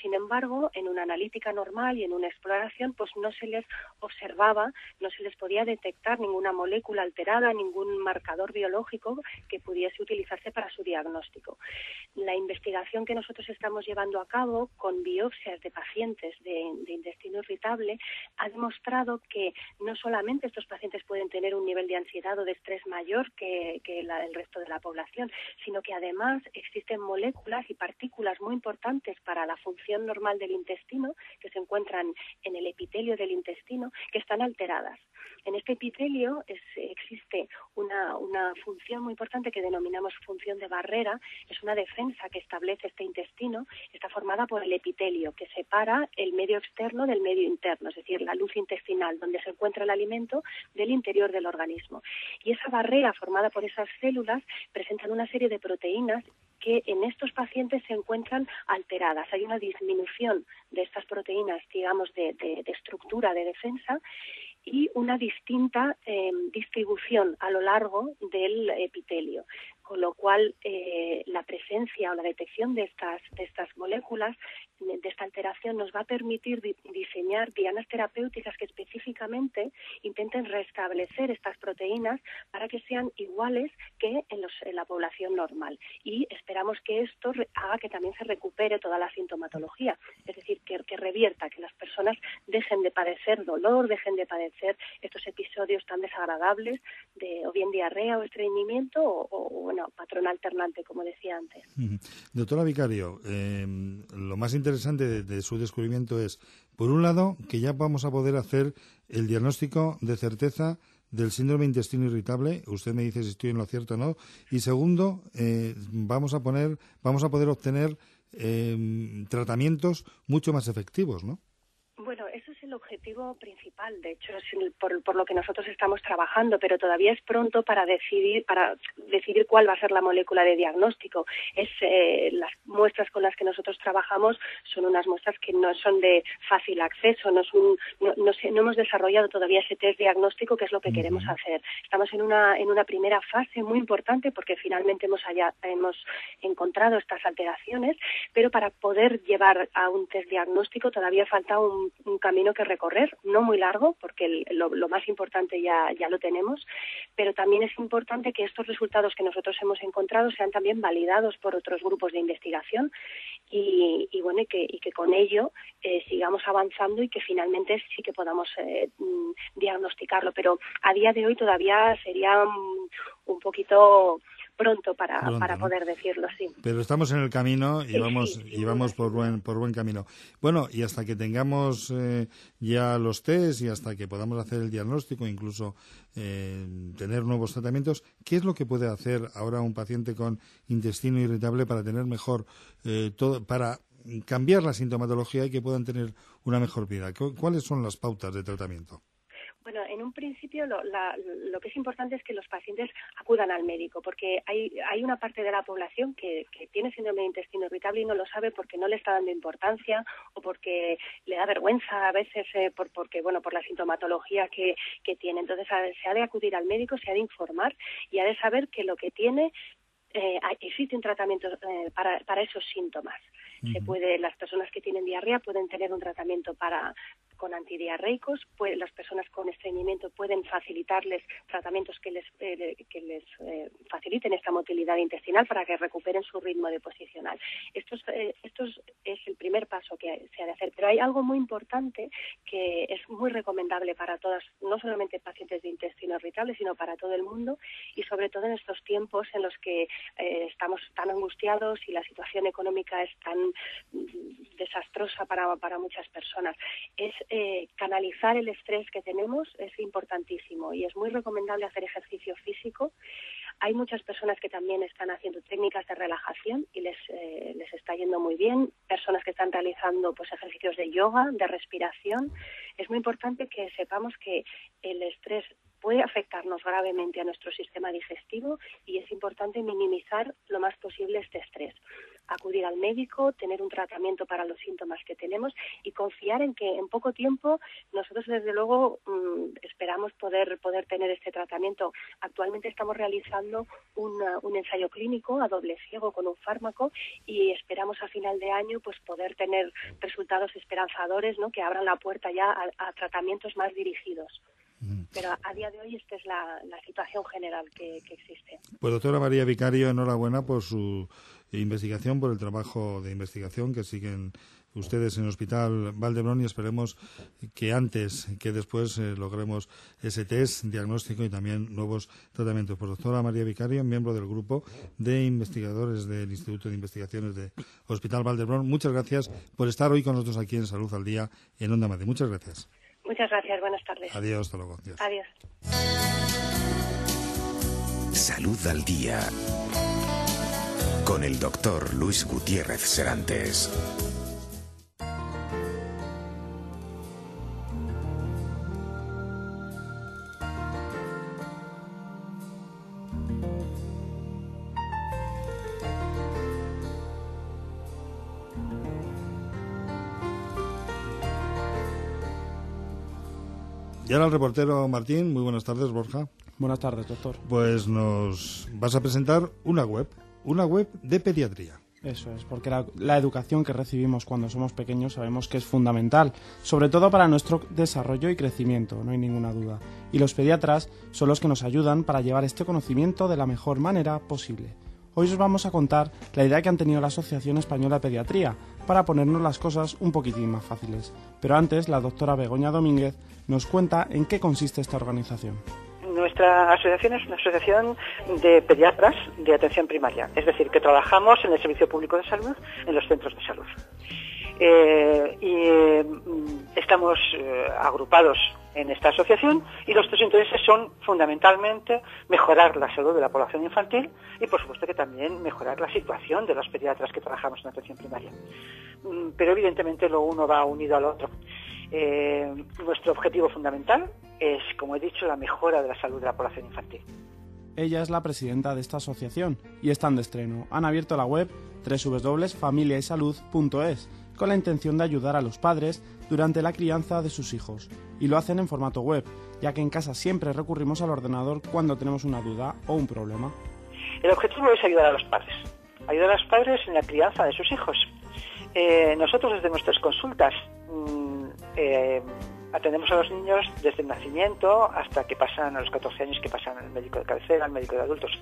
sin embargo, en una analítica normal y en una exploración, pues no se les observaba, no se les podía detectar ninguna molécula alterada, ningún marcador biológico que pudiese utilizarse para su diagnóstico. La investigación que nosotros estamos llevando a cabo con biopsias de pacientes de, de intestino irritable ha demostrado que no solamente estos pacientes pueden tener un nivel de ansiedad o de estrés mayor que, que la, el resto de la población, sino que además existen moléculas y partículas muy importantes para la función normal del intestino que se encuentran en el epitelio del intestino que están alteradas. En este epitelio es, existe una, una función muy importante que denominamos función de barrera. Es una defensa que establece este intestino. Está formada por el epitelio que separa el medio externo del medio interno, es decir, la luz intestinal donde se encuentra el alimento del interior del organismo. Y esa barrera formada por esas células presentan una serie de proteínas que en estos pacientes se encuentran alteradas. Hay una disminución de estas proteínas, digamos, de, de, de estructura de defensa y una distinta eh, distribución a lo largo del epitelio, con lo cual eh, la presencia o la detección de estas, de estas moléculas, de esta alteración, nos va a permitir di- diseñar dianas terapéuticas que específicamente intenten restablecer estas proteínas para que sean iguales que en, los, en la población normal. Y esperamos que esto re- haga que también se recupere toda la sintomatología, es decir, que, que revierta, que las personas dejen de padecer dolor, dejen de padecer estos episodios tan desagradables de o bien diarrea o estreñimiento o, o bueno, patrón alternante, como decía antes. Uh-huh. Doctora Vicario, eh, lo más interesante de, de su descubrimiento es, por un lado, que ya vamos a poder hacer el diagnóstico de certeza del síndrome de intestino irritable. Usted me dice si estoy en lo cierto o no. Y segundo, eh, vamos a poner, vamos a poder obtener eh, tratamientos mucho más efectivos, ¿no? Bueno, eso es el objetivo principal, de hecho, es el, por, por lo que nosotros estamos trabajando, pero todavía es pronto para decidir para decidir cuál va a ser la molécula de diagnóstico. Es eh, las muestras con las que nosotros trabajamos son unas muestras que no son de fácil acceso, no, es un, no, no, sé, no hemos desarrollado todavía ese test diagnóstico, que es lo que uh-huh. queremos hacer. Estamos en una en una primera fase muy importante porque finalmente hemos haya, hemos encontrado estas alteraciones, pero para poder llevar a un test diagnóstico todavía falta un un camino que recorrer, no muy largo, porque el, lo, lo más importante ya, ya lo tenemos, pero también es importante que estos resultados que nosotros hemos encontrado sean también validados por otros grupos de investigación y, y bueno, y que, y que con ello eh, sigamos avanzando y que finalmente sí que podamos eh, diagnosticarlo, pero a día de hoy todavía sería un, un poquito pronto para, pronto, para poder ¿no? decirlo, sí. Pero estamos en el camino y sí, vamos sí, y vamos por buen por buen camino. Bueno, y hasta que tengamos eh, ya los test y hasta que podamos hacer el diagnóstico, incluso eh, tener nuevos tratamientos, ¿qué es lo que puede hacer ahora un paciente con intestino irritable para tener mejor eh, todo, para cambiar la sintomatología y que puedan tener una mejor vida? ¿Cuáles son las pautas de tratamiento? Bueno, en un principio lo, la, lo que es importante es que los pacientes acudan al médico, porque hay, hay una parte de la población que, que tiene síndrome de intestino irritable y no lo sabe porque no le está dando importancia o porque le da vergüenza a veces eh, por, porque bueno por la sintomatología que, que tiene. Entonces se ha de acudir al médico, se ha de informar y ha de saber que lo que tiene eh, existe un tratamiento eh, para, para esos síntomas. Uh-huh. Se puede, las personas que tienen diarrea pueden tener un tratamiento para con antidiarreicos, pues las personas con estreñimiento pueden facilitarles tratamientos que les eh, que les eh, faciliten esta motilidad intestinal para que recuperen su ritmo deposicional. Esto es, eh, esto es, es el primer paso que se ha de hacer, pero hay algo muy importante que es muy recomendable para todas, no solamente pacientes de intestino irritable, sino para todo el mundo y sobre todo en estos tiempos en los que eh, estamos tan angustiados y la situación económica es tan mm, desastrosa para, para muchas personas. Es Eh, canalizar el estrés que tenemos es importantísimo y es muy recomendable hacer ejercicio físico. Hay muchas personas que también están haciendo técnicas de relajación y les eh, les está yendo muy bien, personas que están realizando pues ejercicios de yoga, de respiración. Es muy importante que sepamos que el estrés puede afectarnos gravemente a nuestro sistema digestivo y es importante minimizar lo más posible este estrés. acudir al médico, tener un tratamiento para los síntomas que tenemos y confiar en que en poco tiempo nosotros desde luego mmm, esperamos poder poder tener este tratamiento. Actualmente estamos realizando una, un ensayo clínico a doble ciego con un fármaco y esperamos a final de año pues poder tener resultados esperanzadores, ¿no?, que abran la puerta ya a, a tratamientos más dirigidos. Pero a día de hoy esta es la, la situación general que, que existe. Pues doctora María Vicario, enhorabuena por su investigación, por el trabajo de investigación que siguen ustedes en el Hospital Vall d'Hebron y esperemos que antes que después eh, logremos ese test diagnóstico y también nuevos tratamientos. Pues doctora María Vicario, miembro del grupo de investigadores del Instituto de Investigaciones del Hospital Vall d'Hebron, muchas gracias por estar hoy con nosotros aquí en Salud al Día en Onda Madrid. Muchas gracias. Muchas gracias, buenas tardes. Adiós, hasta luego. Adiós. Adiós. Salud al Día con el doctor Luis Gutiérrez Serantes. Y ahora el reportero Martín. Muy buenas tardes, Borja. Buenas tardes, doctor. Pues nos vas a presentar una web, una web de pediatría. Eso es, porque la, la educación que recibimos cuando somos pequeños sabemos que es fundamental, sobre todo para nuestro desarrollo y crecimiento, no hay ninguna duda. Y los pediatras son los que nos ayudan para llevar este conocimiento de la mejor manera posible. Hoy os vamos a contar la idea que han tenido la Asociación Española de Pediatría para ponernos las cosas un poquitín más fáciles. Pero antes, la doctora Begoña Domínguez nos cuenta en qué consiste esta organización. Nuestra asociación es una asociación de pediatras de atención primaria, es decir, que trabajamos en el Servicio Público de Salud, en los centros de salud. Eh, y eh, estamos eh, agrupados en esta asociación y nuestros intereses son fundamentalmente mejorar la salud de la población infantil y por supuesto que también mejorar la situación de los pediatras que trabajamos en atención primaria. Pero evidentemente lo uno va unido al otro. Eh, nuestro objetivo fundamental es, como he dicho, la mejora de la salud de la población infantil. Ella es la presidenta de esta asociación y están de estreno. Han abierto la web doble u doble u doble u punto familia y salud punto es con la intención de ayudar a los padres durante la crianza de sus hijos. Y lo hacen en formato web, ya que en casa siempre recurrimos al ordenador cuando tenemos una duda o un problema. El objetivo es ayudar a los padres, ayudar a los padres en la crianza de sus hijos. Eh, nosotros desde nuestras consultas mmm, eh, atendemos a los niños desde el nacimiento hasta que pasan a los catorce años, que pasan al médico de cabecera, al médico de adultos.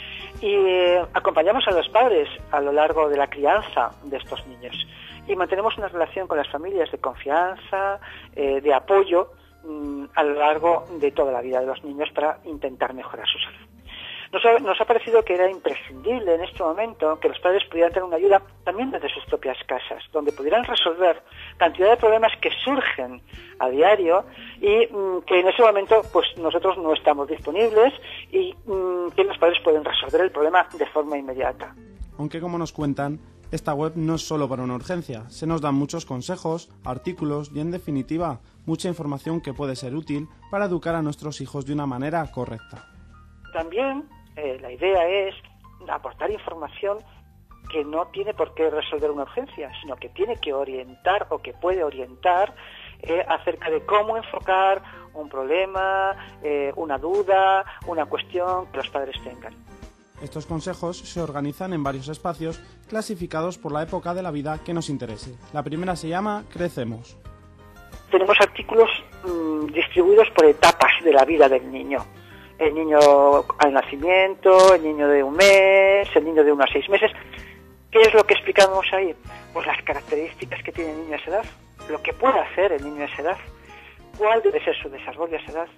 Y eh, acompañamos a los padres a lo largo de la crianza de estos niños. Y mantenemos una relación con las familias de confianza, eh, de apoyo mmm, a lo largo de toda la vida de los niños para intentar mejorar su salud. Nos ha, nos ha parecido que era imprescindible en este momento que los padres pudieran tener una ayuda también desde sus propias casas, donde pudieran resolver cantidad de problemas que surgen a diario y mmm, que en ese momento pues nosotros no estamos disponibles y mmm, que los padres pueden resolver el problema de forma inmediata. Aunque, como nos cuentan, esta web no es solo para una urgencia. Se nos dan muchos consejos, artículos y, en definitiva, mucha información que puede ser útil para educar a nuestros hijos de una manera correcta. También eh, la idea es aportar información que no tiene por qué resolver una urgencia, sino que tiene que orientar o que puede orientar eh, acerca de cómo enfocar un problema, eh, una duda, una cuestión que los padres tengan. Estos consejos se organizan en varios espacios clasificados por la época de la vida que nos interese. La primera se llama Crecemos. Tenemos artículos mmm, distribuidos por etapas de la vida del niño. El niño al nacimiento, el niño de un mes, el niño de unos seis meses. ¿Qué es lo que explicamos ahí? Pues las características que tiene el niño a esa edad, lo que puede hacer el niño a esa edad, cuál debe ser su desarrollo a esa edad,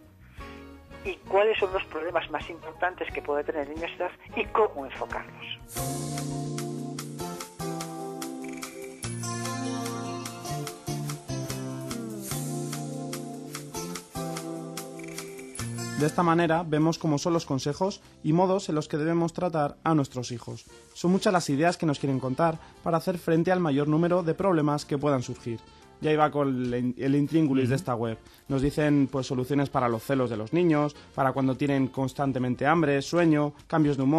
y cuáles son los problemas más importantes que puede tener el niño a esa edad y cómo enfocarlos. De esta manera vemos cómo son los consejos y modos en los que debemos tratar a nuestros hijos. Son muchas las ideas que nos quieren contar para hacer frente al mayor número de problemas que puedan surgir. Ya iba con el intríngulis de esta web. Nos dicen pues soluciones para los celos de los niños, para cuando tienen constantemente hambre, sueño, cambios de humor.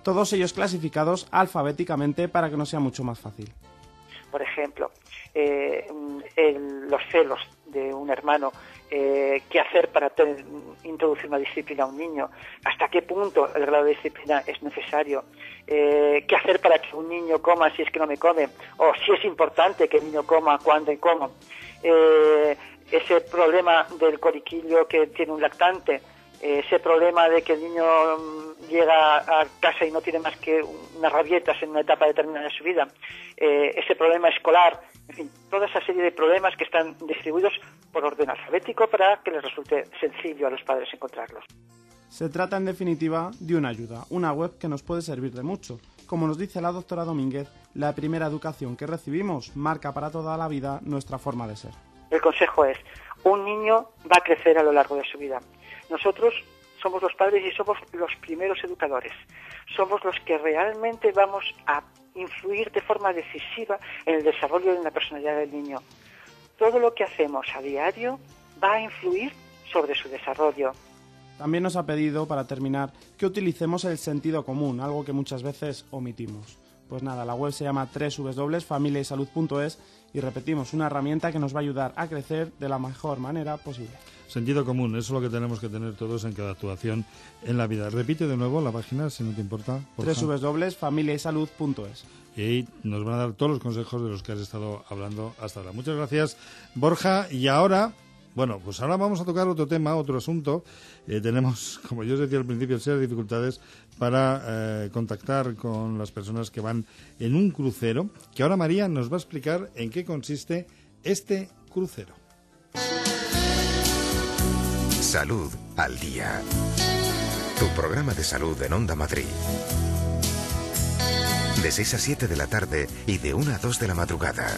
todos ellos clasificados alfabéticamente para que nos sea mucho más fácil. Por ejemplo, eh, el, los celos de un hermano, eh, qué hacer para tener, introducir una disciplina a un niño, hasta qué punto el grado de disciplina es necesario, eh, qué hacer para que un niño coma si es que no me come, o si es importante que el niño coma, cuándo y cómo, eh, ese problema del coliquillo que tiene un lactante, ese problema de que el niño llega a casa y no tiene más que unas rabietas en una etapa determinada de su vida, eh, ese problema escolar, en fin, toda esa serie de problemas que están distribuidos por orden alfabético para que les resulte sencillo a los padres encontrarlos. Se trata, en definitiva, de una ayuda, una web que nos puede servir de mucho. Como nos dice la doctora Domínguez, la primera educación que recibimos marca para toda la vida nuestra forma de ser. El consejo es, un niño va a crecer a lo largo de su vida. Nosotros somos los padres y somos los primeros educadores. Somos los que realmente vamos a influir de forma decisiva en el desarrollo de la personalidad del niño. Todo lo que hacemos a diario va a influir sobre su desarrollo. También nos ha pedido, para terminar, que utilicemos el sentido común, algo que muchas veces omitimos. Pues nada, la web se llama doble u doble u doble u punto familia y salud punto es y repetimos, una herramienta que nos va a ayudar a crecer de la mejor manera posible. Sentido común, eso es lo que tenemos que tener todos en cada actuación en la vida. Repite de nuevo la página, si no te importa. doble u doble u doble u punto familia y salud punto es. Y ahí nos van a dar todos los consejos de los que has estado hablando hasta ahora. Muchas gracias, Borja. Y ahora, bueno, pues ahora vamos a tocar otro tema, otro asunto. Eh, tenemos, como yo os decía al principio, serias dificultades para eh, contactar con las personas que van en un crucero, que ahora María nos va a explicar en qué consiste este crucero. Salud al Día. Tu programa de salud en Onda Madrid. De seis a siete de la tarde y de una a dos de la madrugada.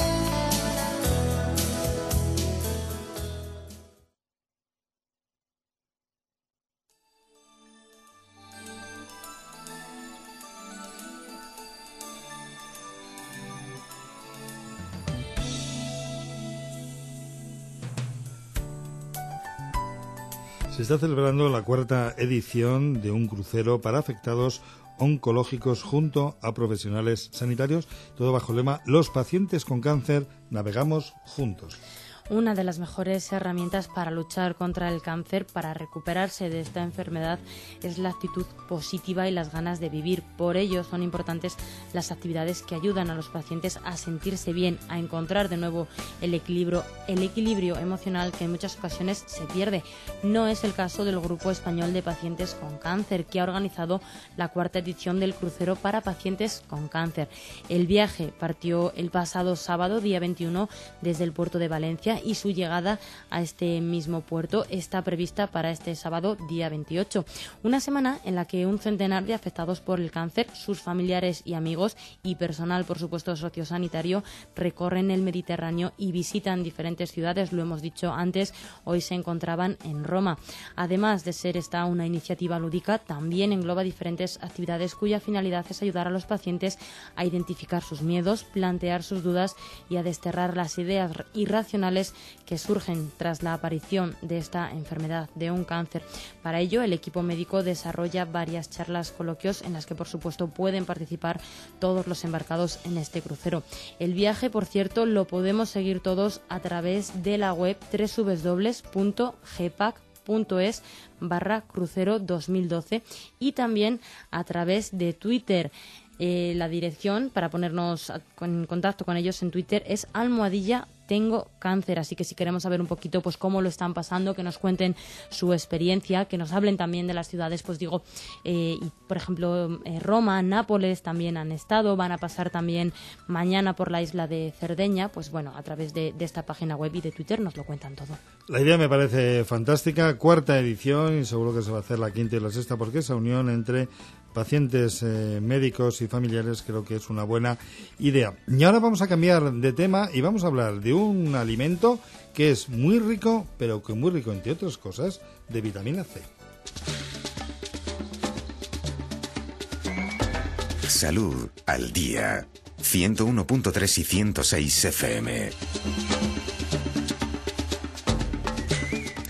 Se está celebrando la cuarta edición de un crucero para afectados oncológicos junto a profesionales sanitarios, todo bajo el lema Los pacientes con cáncer navegamos juntos. Una de las mejores herramientas para luchar contra el cáncer, para recuperarse de esta enfermedad, es la actitud positiva y las ganas de vivir. Por ello son importantes las actividades que ayudan a los pacientes a sentirse bien, a encontrar de nuevo el equilibrio, el equilibrio emocional que en muchas ocasiones se pierde. No es el caso del Grupo Español de Pacientes con Cáncer, que ha organizado la cuarta edición del crucero para pacientes con cáncer. El viaje partió el pasado sábado, día veintiuno, desde el puerto de Valencia, y su llegada a este mismo puerto está prevista para este sábado, día veintiocho. Una semana en la que un centenar de afectados por el cáncer, sus familiares y amigos y personal, por supuesto, sociosanitario, recorren el Mediterráneo y visitan diferentes ciudades. Lo hemos dicho antes, hoy se encontraban en Roma. Además de ser esta una iniciativa lúdica, también engloba diferentes actividades cuya finalidad es ayudar a los pacientes a identificar sus miedos, plantear sus dudas y a desterrar las ideas irracionales que surgen tras la aparición de esta enfermedad, de un cáncer. Para ello, el equipo médico desarrolla varias charlas, coloquios, en las que, por supuesto, pueden participar todos los embarcados en este crucero. El viaje, por cierto, lo podemos seguir todos a través de la web doble u doble u doble u punto gepac punto es barra crucero dos mil doce y también a través de Twitter. Eh, la dirección para ponernos en contacto con ellos en Twitter es almohadilla tengo cáncer, así que si queremos saber un poquito pues cómo lo están pasando, que nos cuenten su experiencia, que nos hablen también de las ciudades, pues digo, eh, y por ejemplo eh, Roma, Nápoles también han estado, van a pasar también mañana por la isla de Cerdeña, pues bueno, a través de, de esta página web y de Twitter nos lo cuentan todo. La idea me parece fantástica, cuarta edición y seguro que se va a hacer la quinta y la sexta, porque esa unión entre pacientes, eh, médicos y familiares creo que es una buena idea. Y ahora vamos a cambiar de tema y vamos a hablar de un alimento que es muy rico, pero que muy rico, entre otras cosas, de vitamina C. Salud al Día. ciento uno punto tres y ciento seis F M.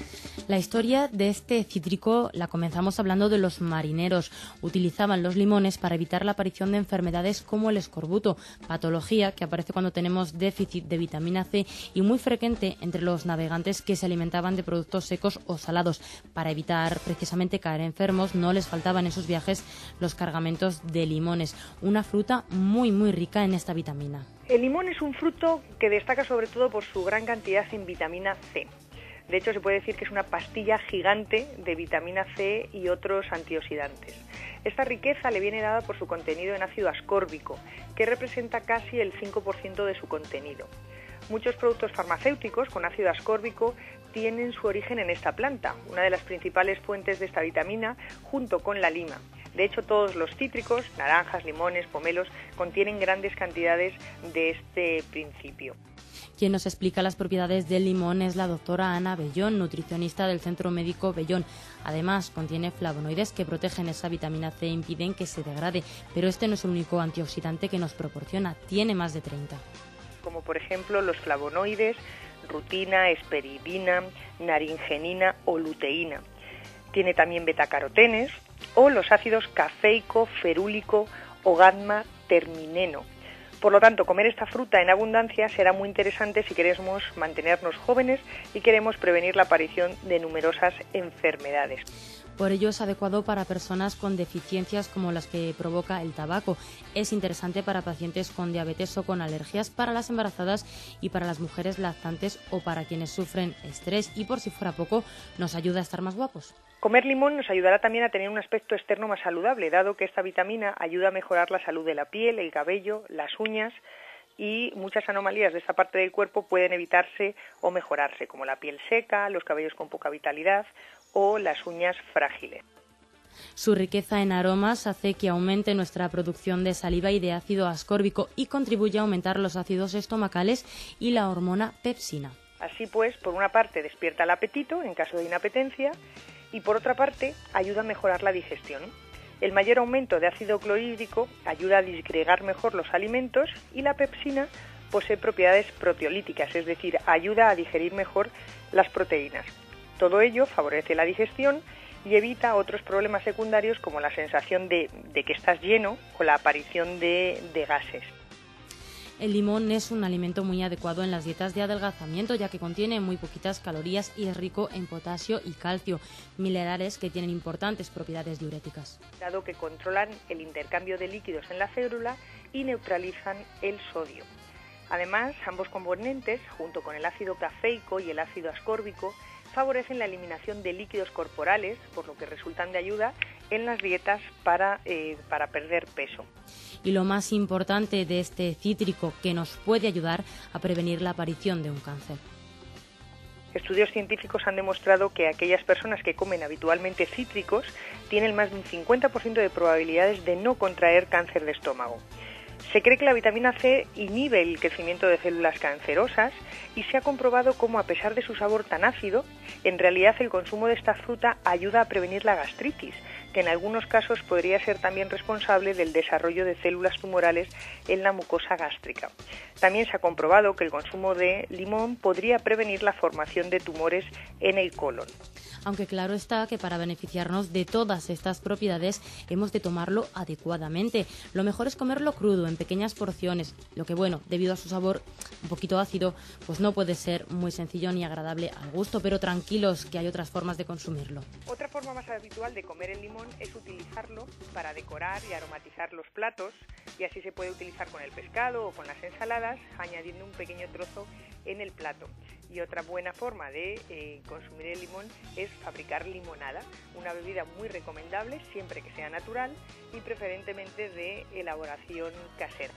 La historia de este cítrico la comenzamos hablando de los marineros. Utilizaban los limones para evitar la aparición de enfermedades como el escorbuto, patología que aparece cuando tenemos déficit de vitamina C y muy frecuente entre los navegantes que se alimentaban de productos secos o salados. Para evitar precisamente caer enfermos, no les faltaban en sus viajes los cargamentos de limones, una fruta muy muy rica en esta vitamina. El limón es un fruto que destaca sobre todo por su gran cantidad en vitamina C. De hecho, se puede decir que es una pastilla gigante de vitamina C y otros antioxidantes. Esta riqueza le viene dada por su contenido en ácido ascórbico, que representa casi el cinco por ciento de su contenido. Muchos productos farmacéuticos con ácido ascórbico tienen su origen en esta planta, una de las principales fuentes de esta vitamina, junto con la lima. De hecho, todos los cítricos, naranjas, limones, pomelos, contienen grandes cantidades de este principio. Quien nos explica las propiedades del limón es la doctora Ana Bellón, nutricionista del Centro Médico Bellón. Además, contiene flavonoides que protegen esa vitamina C e impiden que se degrade. Pero este no es el único antioxidante que nos proporciona, tiene más de treinta. Como por ejemplo los flavonoides, rutina, esperidina, naringenina o luteína. Tiene también betacarotenes o los ácidos cafeico, ferúlico o gamma-termineno. Por lo tanto, comer esta fruta en abundancia será muy interesante si queremos mantenernos jóvenes y queremos prevenir la aparición de numerosas enfermedades. Por ello es adecuado para personas con deficiencias como las que provoca el tabaco. Es interesante para pacientes con diabetes o con alergias, para las embarazadas y para las mujeres lactantes o para quienes sufren estrés. Y por si fuera poco, nos ayuda a estar más guapos. Comer limón nos ayudará también a tener un aspecto externo más saludable, dado que esta vitamina ayuda a mejorar la salud de la piel, el cabello, las uñas, y muchas anomalías de esta parte del cuerpo pueden evitarse o mejorarse, como la piel seca, los cabellos con poca vitalidad o las uñas frágiles. Su riqueza en aromas hace que aumente nuestra producción de saliva y de ácido ascórbico y contribuye a aumentar los ácidos estomacales y la hormona pepsina. Así pues, por una parte despierta el apetito en caso de inapetencia y por otra parte ayuda a mejorar la digestión. El mayor aumento de ácido clorhídrico ayuda a disgregar mejor los alimentos y la pepsina posee propiedades proteolíticas, es decir, ayuda a digerir mejor las proteínas. Todo ello favorece la digestión y evita otros problemas secundarios como la sensación de, de que estás lleno o la aparición de, de gases. El limón es un alimento muy adecuado en las dietas de adelgazamiento, ya que contiene muy poquitas calorías y es rico en potasio y calcio, minerales que tienen importantes propiedades diuréticas. Dado que controlan el intercambio de líquidos en la célula y neutralizan el sodio. Además, ambos componentes, junto con el ácido cafeico y el ácido ascórbico, favorecen la eliminación de líquidos corporales, por lo que resultan de ayuda en las dietas para, eh, para perder peso. Y lo más importante de este cítrico, que nos puede ayudar a prevenir la aparición de un cáncer. Estudios científicos han demostrado que aquellas personas que comen habitualmente cítricos tienen más de un cincuenta por ciento de probabilidades de no contraer cáncer de estómago. Se cree que la vitamina C inhibe el crecimiento de células cancerosas y se ha comprobado cómo, a pesar de su sabor tan ácido, en realidad el consumo de esta fruta ayuda a prevenir la gastritis, que en algunos casos podría ser también responsable del desarrollo de células tumorales en la mucosa gástrica. También se ha comprobado que el consumo de limón podría prevenir la formación de tumores en el colon. Aunque claro está que para beneficiarnos de todas estas propiedades hemos de tomarlo adecuadamente. Lo mejor es comerlo crudo, en pequeñas porciones, lo que bueno, debido a su sabor un poquito ácido, pues no puede ser muy sencillo ni agradable al gusto, pero tranquilos que hay otras formas de consumirlo. Otra forma más habitual de comer el limón es utilizarlo para decorar y aromatizar los platos, y así se puede utilizar con el pescado o con las ensaladas, añadiendo un pequeño trozo en el plato. Y otra buena forma de eh, consumir el limón es fabricar limonada, una bebida muy recomendable siempre que sea natural y preferentemente de elaboración casera.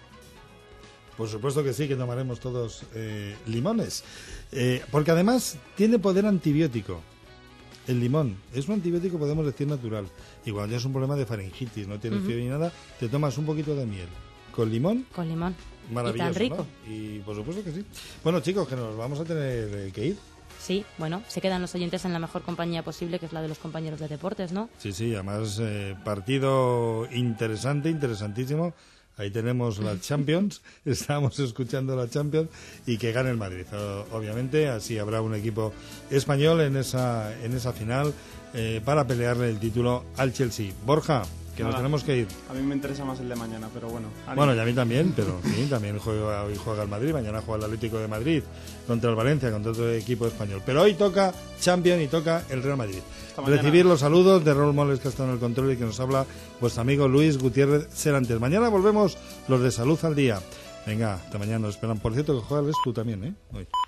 Por supuesto que sí, que tomaremos todos eh, limones, eh, porque además tiene poder antibiótico. El limón es un antibiótico, podemos decir, natural. Y cuando tienes un problema de faringitis, no tienes uh-huh. fiebre ni nada, te tomas un poquito de miel. ¿Con limón? Con limón. Maravilloso, y tan rico. ¿no? Y por supuesto que sí. Bueno, chicos, que nos vamos a tener que ir. Sí, bueno, se quedan los oyentes en la mejor compañía posible, que es la de los compañeros de deportes, ¿no? Sí, sí, además eh, partido interesante, interesantísimo. Ahí tenemos la Champions, estábamos escuchando la Champions y que gane el Madrid, obviamente, así habrá un equipo español en esa en esa final eh, para pelearle el título al Chelsea. Borja, que nos tenemos que ir. A mí me interesa más el de mañana, pero bueno. Ánimo. Bueno, y a mí también, pero sí, también juega, hoy juega el Madrid, mañana juega el Atlético de Madrid contra el Valencia, contra otro equipo español. Pero hoy toca Champions y toca el Real Madrid. Recibir los saludos de Raúl Moles, que está en el control y que nos habla vuestro amigo Luis Gutiérrez Serantes. Mañana volvemos los de Salud al Día. Venga, hasta mañana nos esperan. Por cierto, que juegas tú también, ¿eh? Hoy.